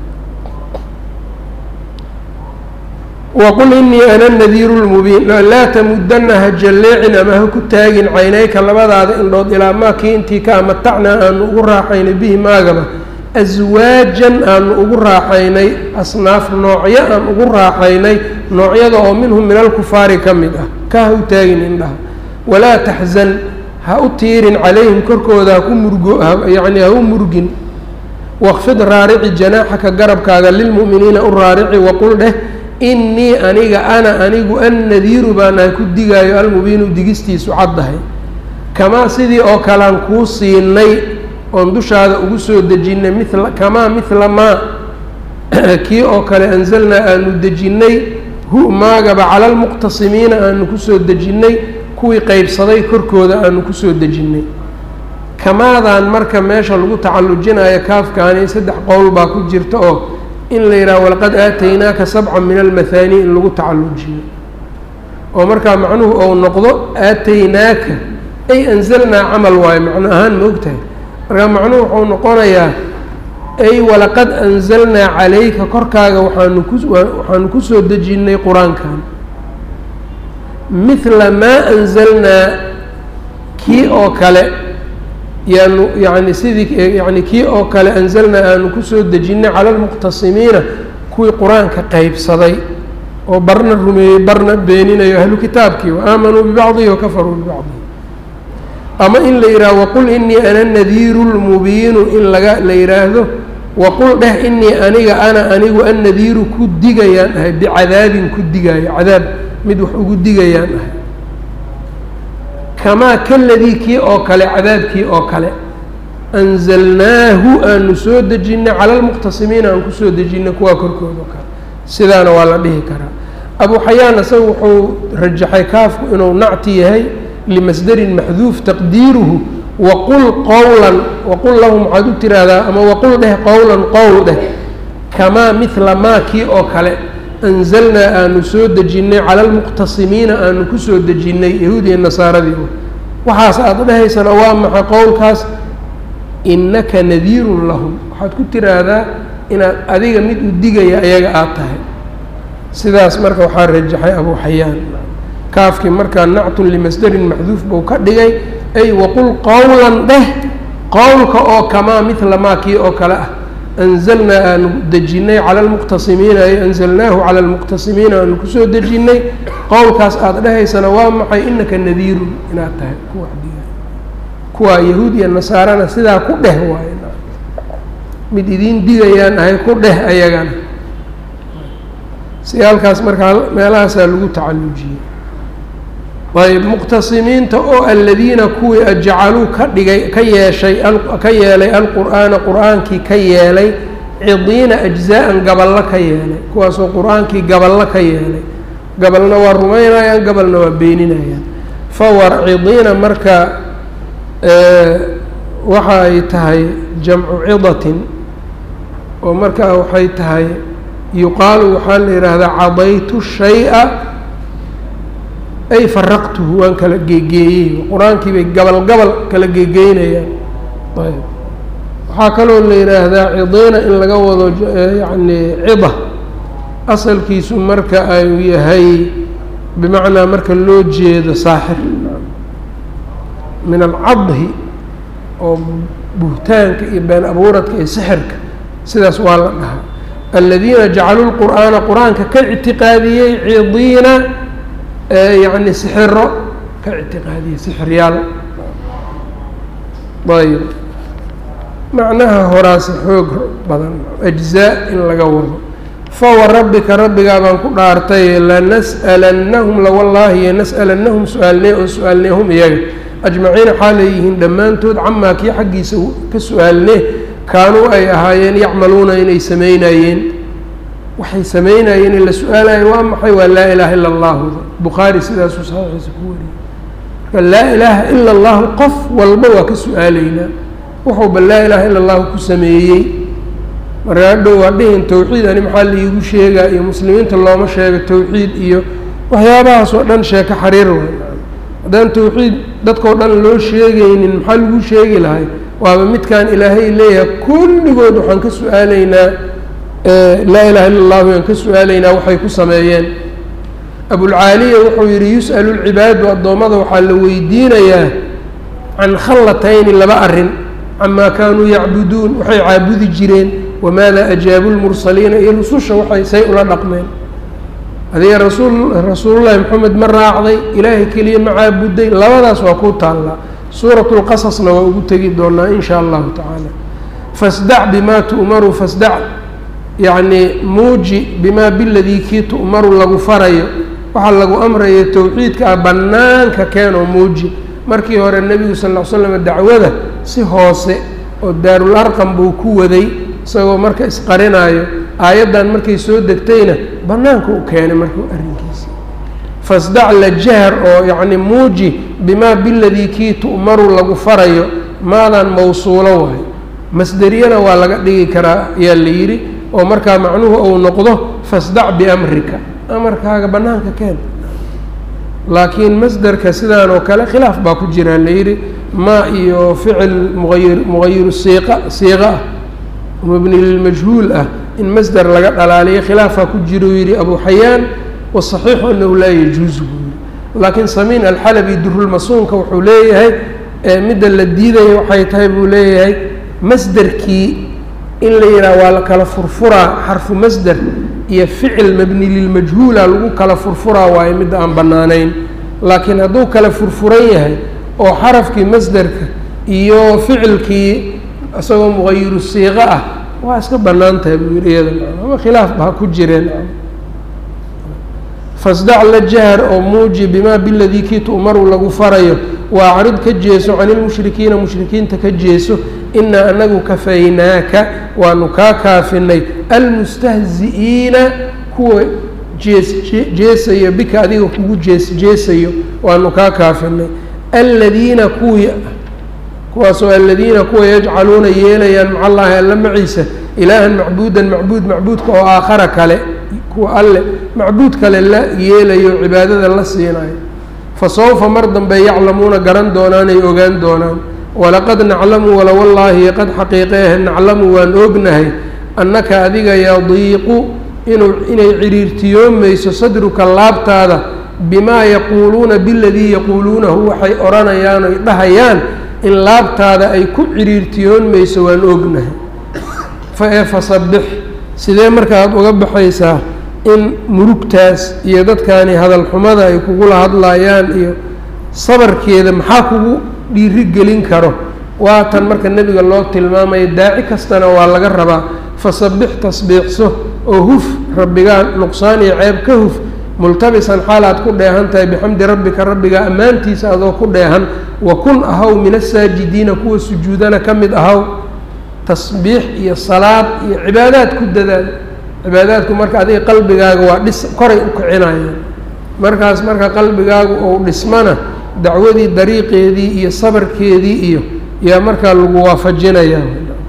waqul inii ana nadiiru lmubiin, laa tamudana ha jalleecin ama ha ku taagin caynayka labadaada indhood ilaa maa kii intii ka amatacnaa aanu ugu raaxaynay bihi maagaba aswaajan aanu ugu raaxaynay, asnaaf noocyo aan ugu raaxaynay, noocyada oo minhum min alkufaari ka mid ah, ka ha u taagin indhaha. walaa taxzan ha u tiirin calayhim korkooda haku murgo yacni ha u murgin, waqfid raarici janaaxaka garabkaaga lilmu'miniina u raarici, waqul dheh innii aniga ana anigu annadiiru baanahay ku digaayo almubiinu digistiisu caddahay, kamaa sidii oo kalean kuu siinay oon dushaada ugu soo dejinnay, mila kamaa midla maa kii oo kale anzalnaa aanu dejinnay hu maagaba cala almuqtasimiina aanu kusoo dejinnay, kuwii qeybsaday korkooda aanu kusoo dejinnay. kamaadaan marka meesha lagu tacallujinayo kaafkaani saddex qowl baa ku jirta oo in la yidhaha walaqad aataynaaka sabcan min almahaani in lagu tacallujiyo, oo markaa macnuhu ou noqdo aataynaaka ay anzalnaa camal waayo macno ahaan ma ogtahay. markaa macnuhu wuxuu noqonayaa ay walaqad anzalnaa calayka korkaaga waxaanu ku waxaanu kusoo dejinnay qur-aankan mithla maa anzalnaa kii oo kale yaanu yani sidii yani kii oo kale anzalnaa aanu kusoo dejinnay cala almuqtasimiina kuwii qur-aanka qeybsaday oo barna rumeeyey barna beeninayo ahlu kitaabkii wa aamanuu bibacdihi wa kafaruu bibacdihi. ama in la yidhaaho waqul inii ana nadiiru lmubiinu in laga la yidhaahdo waqul dheh inii aniga ana anigu annadiiru ku digayaan ahay bicadaabin ku digaayo cadaab mid wax ugu digayaan ahay kamaa kaladii kii oo kale cadaabkii oo kale anzalnaahu aanu soo dejinay cala almuqtasimiina aan kusoo dejinay kuwaa korkooda oo kale sidaana waa la dhihi karaa abu xayaan isaga wuxuu rajaxay kaafku inuu nacti yahay limasdarin maxduuf taqdiiruhu waqul qowlan waqul lahum waxaad u tiraahdaa ama waqul dheh qowlan qowl dheh kamaa midla maa kii oo kale anzalnaa aanu soo dejinnay cala almuqtasimiina aanu kusoo dejinnay yahuud iyo nasaaradii waxaas aada dhahaysana waa maxay qowlkaas innaka nadiirun lahum waxaad ku tiraahdaa inaad adiga mid u digaya ayaga aada tahay sidaas marka waxaa rajaxay abu xayaan kaafkii markaa nactun limasdarin maxduuf buu ka dhigay ay waqul qowlan dheh qowlka oo kamaa midla maa kii oo kale ah anzalnaa aanu dejinnay cala almuqtasimiina ay anzalnaahu cala almuqtasimiina aanu kusoo dejinnay qowlkaas aada dhahaysana waa maxay innaka nadiirun inaad tahay kuwa diga kuwaa yahuud iyo nasaarana sidaa ku dheh waaye mid idiin digayaan ahay ku dheh ayagana si halkaas markaa meelahaasaa lagu tacalujiyey ayb muqtasimiinta oo aladiina kuwii ajcaluu ka dhigay ka yeeshay ka yeelay alqur'aana qur'aankii ka yeelay cidiina ajzaa'an gaballo ka yeelay kuwaasoo qur'aankii gaballo ka yeelay gabalna waa rumaynayaan gabalna waa beeninayaan fawar cidiina marka waxa ay tahay jamcu cidatin oo markaa waxay tahay yuqaalu waxaa la yidhaahdaa cadaytu shaya ay faraqtuhu waan kala geegeeyey qur-aankii bay gabal gabal kala geegeynayaan ayb waxaa kaloo la yidhaahdaa cidiina in laga wado yani cida asalkiisu marka ayuu yahay bimacnaa marka loo jeedo saaxir min alcadhi oo buhtaanka iyo been abuuradka iyo sixirka sidaas waa la dhahaa aladiina jacaluu lqur'aana qur-aanka ka ictiqaadiyey cidiina yani sixiro ka ictiqaadiyey sixiryaal ayb macnaha horaase xoog badan ajzaa in laga wado fawa rabbika rabbigaa baan ku dhaartay lanas'alannahum lawallaahi nas'alannahum su-aalnee oo su-aalnee hum iyaga ajmaciina xaa leeyihiin dhammaantood camaa kii xaggiisa ka su-aalnee kaanuu ay ahaayeen yacmaluuna inay samaynayeen waxay samaynayeen in la su-aalayo waa maxay waa laa ilaaha ila allahu bukhaari sidaasuu saxiixiisa ku wariyey marka laa ilaaha ila allahu qof walba waa ka su-aalaynaa wuxuuba laa ilaaha ila allahu ku sameeyey marka hadhow waa dhihin tawxiid ani maxaa laiigu sheegaa iyo muslimiinta looma sheego tawxiid iyo waxyaabahaas oo dhan sheeko xariir way haddaan tawxiid dadkao dhan loo sheegaynin maxaa lagu sheegi lahay waaba midkaan ilaahay leeyahay kulligood waxaan ka su-aalaynaa laa ilaha illa allahu aan ka su-aalaynaa waxay ku sameeyeen abulcaaliya wuxuu yidhi yus'alu lcibaadu addoommada waxaa la weydiinayaa can khallatayni laba arrin camaa kaanuu yacbuduun waxay caabudi jireen wamaada ajaabu lmursaliina iyo rususha waxay say ula dhaqmeen adiga rasuul rasuulullaahi maxamed ma raacday ilaahay keliya ma caabuday labadaas waa ku taallaa suuratu lqasasna waa ugu tegi doonaa in shaa allahu tacaala fasdac bimaa tu'maru fasdac yacni muuji bimaa biladii kii tu'maru lagu farayo waxaa lagu amraya tawxiidka ah bannaanka keenoo muuji markii hore nebigu sal ll ly slam dacwada si hoose oo daarul arqam buu ku waday isagoo marka isqarinaayo aayaddan markay soo degtayna bannaanka u keenay markuu arrinkiisa fasdac la jahr oo yacni muuji bimaa biladii kii tu'maru lagu farayo maadan mawsuulo waayo masderiyana waa laga dhigi karaa ayaa la yidhi oo markaa macnuhu uu noqdo fasdac biamrika amarkaaga bannaanka keen laakiin masderka sidaan oo kale khilaaf baa ku jiraa la yidhi maa iyo ficil muayir mugayiru siiqa siiqa ah mabni lilmajhuul ah in masder laga dhalaaliyo khilaafaa ku jiro yidhi abu xayaan wasaxiixu anahu laa yajuusu buu yidhi laakiin samiin alxalabi durulmasuunka wuxuu leeyahay midda la diidaya waxay tahay buu leeyahay masderkii in la yidhaha waa la kala furfuraa xarfu masder iyo ficil mabni lilmajhuula lagu kala furfuraa waayo midda aan bannaanayn laakiin hadduu kala furfuran yahay oo xarafkii masderka iyo ficilkii isagoo mugayiru siiqo ah waa iska bannaan tahay buu yidhi iyada ama khilaaf ba ha ku jireen fasdac la jahar oo muuji bimaa biladii kii tu'maru lagu farayo wa acrid ka jeeso cani lmushrikiina mushrikiinta ka jeeso inaa anagu kafaynaaka waanu kaa kaafinay almustahzi'iina kuwa jees jeesayo bika adiga kugu jees jeesayo waanu kaa kaafinay aladiina kuwii kuwaasoo aladiina kuwa yajcaluuna yeelayaan maca allaahi alla maciisa ilaahan macbuudan macbuud macbuudka oo aakhara kale kuwa alle macbuud kale la yeelayo cibaadada la siinayo fasawfa mar dambe yaclamuuna garan doonaan ay ogaan doonaan walaqad naclamu wala wallaahi qad xaqiiqeeh naclamu waan ognahay annaka adiga yadiiqu inuu inay ciriirtiyoomayso sadruka laabtaada bimaa yaquuluuna biladii yaquuluunahu waxay odhanayaan oy dhahayaan in laabtaada ay ku ciriirtiyoonmayso waan ognahay fa ee fasabbix sidee marka aada uga baxaysaa in murugtaas iyo dadkaani hadal xumada ay kugula hadlaayaan iyo sabarkeeda maxaa kugu dhiiri gelin karo waa tan marka nebiga loo tilmaamayo daaci kastana waa laga rabaa fasabbix tasbiixso oo huf rabbigaa nuqsaan iyo ceeb ka huf multabisan xaal aad ku dheehan tahay bixamdi rabbika rabbigaa ammaantiisa adoo ku dheehan wa kun ahaw min asaajidiina kuwa sujuudana ka mid ahaw tasbiix iyo salaad iyo cibaadaad ku dadaal cibaadaadku marka adiga qalbigaaga waa dhis koray u kicinayaan markaas marka qalbigaagu ou dhismana dacwadii dariiqeedii iyo sabarkeedii iyo yaa markaa lagu waafajinayaa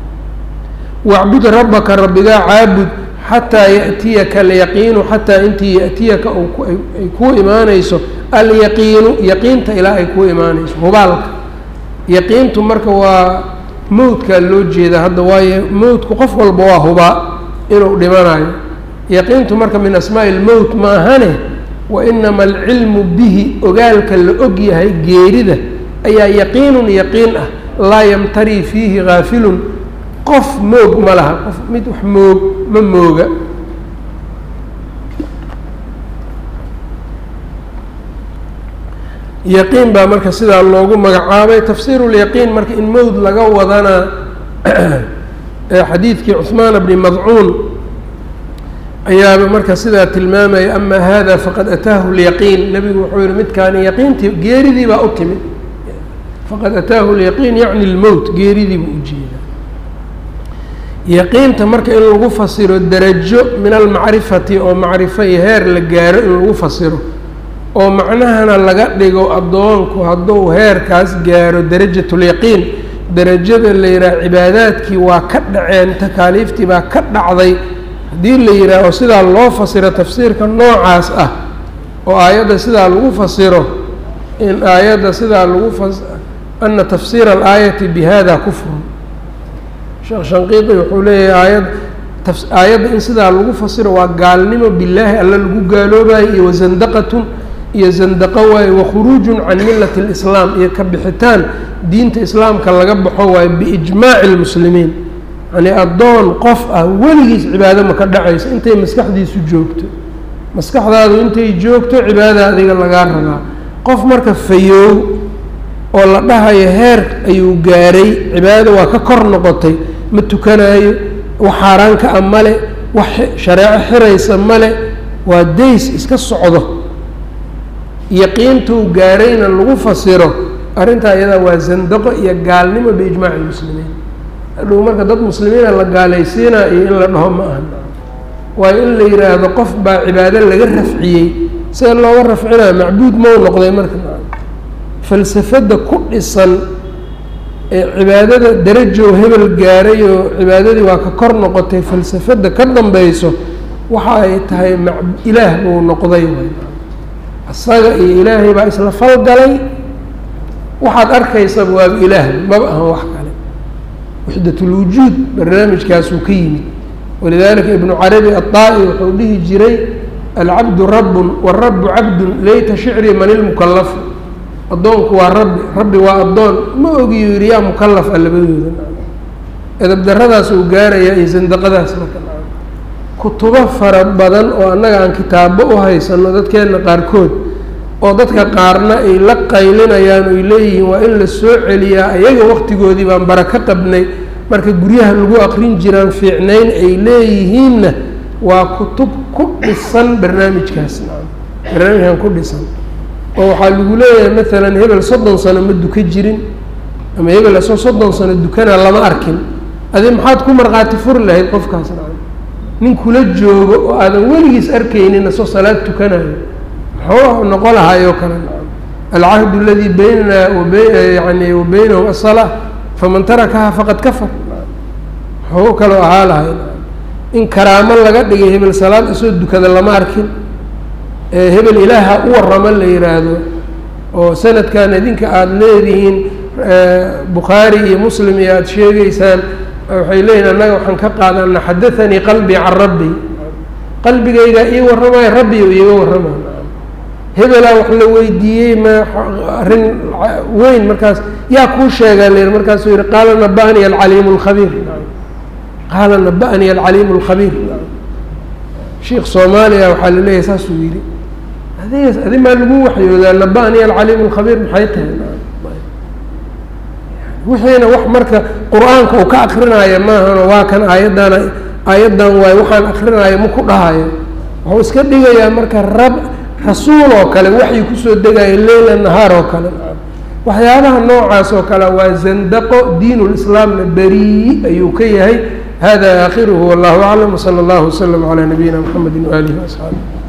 wacbud rabbaka rabbigaa caabud xataa ya'tiyaka alyaqiinu xataa intii ya'tiyaka ay kuu imaanayso alyaqiinu yaqiinta ilaa ay kuu imaanayso hubaalka yaqiintu marka waa mowdkaa loo jeeda hadda waayo mowdku qof walba waa hubaa inuu dhimanayo yaqiintu marka min asmaa'i ilmowt ma ahane wa inama alcilmu bihi ogaalka la og yahay geerida ayaa yaqiinun yaqiin ah laa yamtarii fiihi gaafilun qof moog ma laha qof mid wax moog ma mooga yaqiin baa marka sidaa loogu magacaabay tafsiirulyaqiin marka in mowd laga wadana xadiidkii cuثmaan bni madcuun ayaaba marka sidaa tilmaamaya ama hada faqad ataahu lyaqiin nebigu wuxuu yihi midkaani yaqiintii geeridii baa u timid faqad ataahu lyaqiin yacni lmowt geeridii buu ujeedaa yaqiinta marka in lagu fasiro darajo min almacrifati oo macrifo iyo heer la gaaro in lagu fasiro oo macnahana laga dhigo addoonku hadduu heerkaas gaaro darajatulyaqiin darajada la yidhaha cibaadaadkii waa ka dhaceen takaaliiftii baa ka dhacday haddii la yidhaaho sidaa loo fasiro tafsiirka noocaas ah oo aayadda sidaa lagu fasiro in aayadda sidaa lagu fas ana tafsiira alaayati bihada kufrun sheekh shanqiiqi wuxuu leeyahay aayad aayadda in sidaa lagu fasiro waa gaalnimo bilaahi alla lagu gaaloobayo iyo wasandaqatun iyo zandaqo waaye wakhuruujun can millati اlislaam iyo ka bixitaan diinta islaamka laga baxo waayo biijmaaci اlmuslimiin yani addoon qof ah weligiis cibaado ma ka dhacayso intay maskaxdiisu joogto maskaxdaadu intay joogto cibaadada adiga lagaa rabaa qof marka fayoow oo la dhahayo heer ayuu gaaray cibaadada waa ka kor noqotay ma tukanaayo wax xaaraanka a male wax shareeco xiraysa male waa days iska socdo yaqiintuu gaarayna lagu fasiro arrintaa iyadaa waa zandaqo iyo gaalnimo biijmaaci lmuslimiin hadhow marka dad muslimiina la gaalaysiinaa iyo in la dhaho ma aha waayo in la yidhaahdo qof baa cibaado laga rafciyey see looga rafcinaa macbuud mau noqday marka falsafadda ku dhisan ee cibaadada darajow hebel gaaray oo cibaadadii waa ka kor noqotay falsafadda ka dambayso waxa ay tahay ma ilaah buu noqday isaga iyo ilaahay baa isla falgalay waxaad arkaysaba waaba ilaah maba ahan wax kale waxdatulwujuud barnaamijkaasuu ka yimid walidalika ibnu carabi aلطaa'i wuxuu dhihi jiray alcabdu rabbun warabu cabdun layta shicrii man ilmukallafu addoonku waa rabbi rabbi waa addoon ma ogiyo yidhi yaa mukallaf a labadooda edabdaradaas uu gaarayaa iyo sandaqadaas marka kutubo fara badan oo annaga aan kitaabo u haysano dadkeenna qaarkood oo dadka qaarna ay la qaylinayaan oy leeyihiin waa in la soo celiyaa ayaga waqtigoodii baan barako qabnay marka guryaha lagu aqrin jiraan fiicnayn ay leeyihiinna waa kutub ku dhisan barnaamijkaas barnaamijkan ku dhisan oo waxaa lagu leeyahay maalan hebel soddon sano ma duka jirin ama hebel asoo soddon sano dukanaa lama arkin adi maxaad ku markhaati furi lahayd qofkaas nin kula joogo oo aadan weligiis arkaynin asoo salaad tukanayo muxuu noqon lahaayoo kale alcahdu aladii baynana yani wa baynahum asalaa faman tarakaha faqad kafar muxuu kaloo ahaa lahay in karaamo laga dhigay hebel salaad asoo dukada lama arkin hebel ilaaha u warrama la yihaahdo oo sanadkan idinka aada leedihiin bukhaari iyo muslim iyo aada sheegeysaan waxay leeyihin annaga waxaan ka qaadana xadathanii qalbii can rabbi qalbigayga ii warramaayo rabbi o iiga warramayo hebelaa wax la weydiiyey ma arrin weyn markaas yaa kuu sheegaa la yihi markaasuu yihi qaala naba'anii alcaliimu alkhabiir qaala naba'anii alcaliimu alkhabiir sheikh soomaaliya waxaa la leeyahay saasuu yidhi adi adi maa lagu waxyoodaa naba'anii alcaliimu alkhabiir maxay tahay wixiina wax marka qur-aanka uu ka akrinaayo maahano waa kan aayaddan aayaddan waay waxaan akrinaayo ma ku dhahayo wuxuu iska dhigayaa marka rab rasuul oo kale waxay kusoo degayo leyla nahaar oo kale waxyaabaha noocaas oo kale waa zandaqo diin lislaamna beriyi ayuu ka yahay hada aakhiruhu wallahu aclam wsala allahu wasalam calaa nabiyina mxamedi waalihi waasxaabi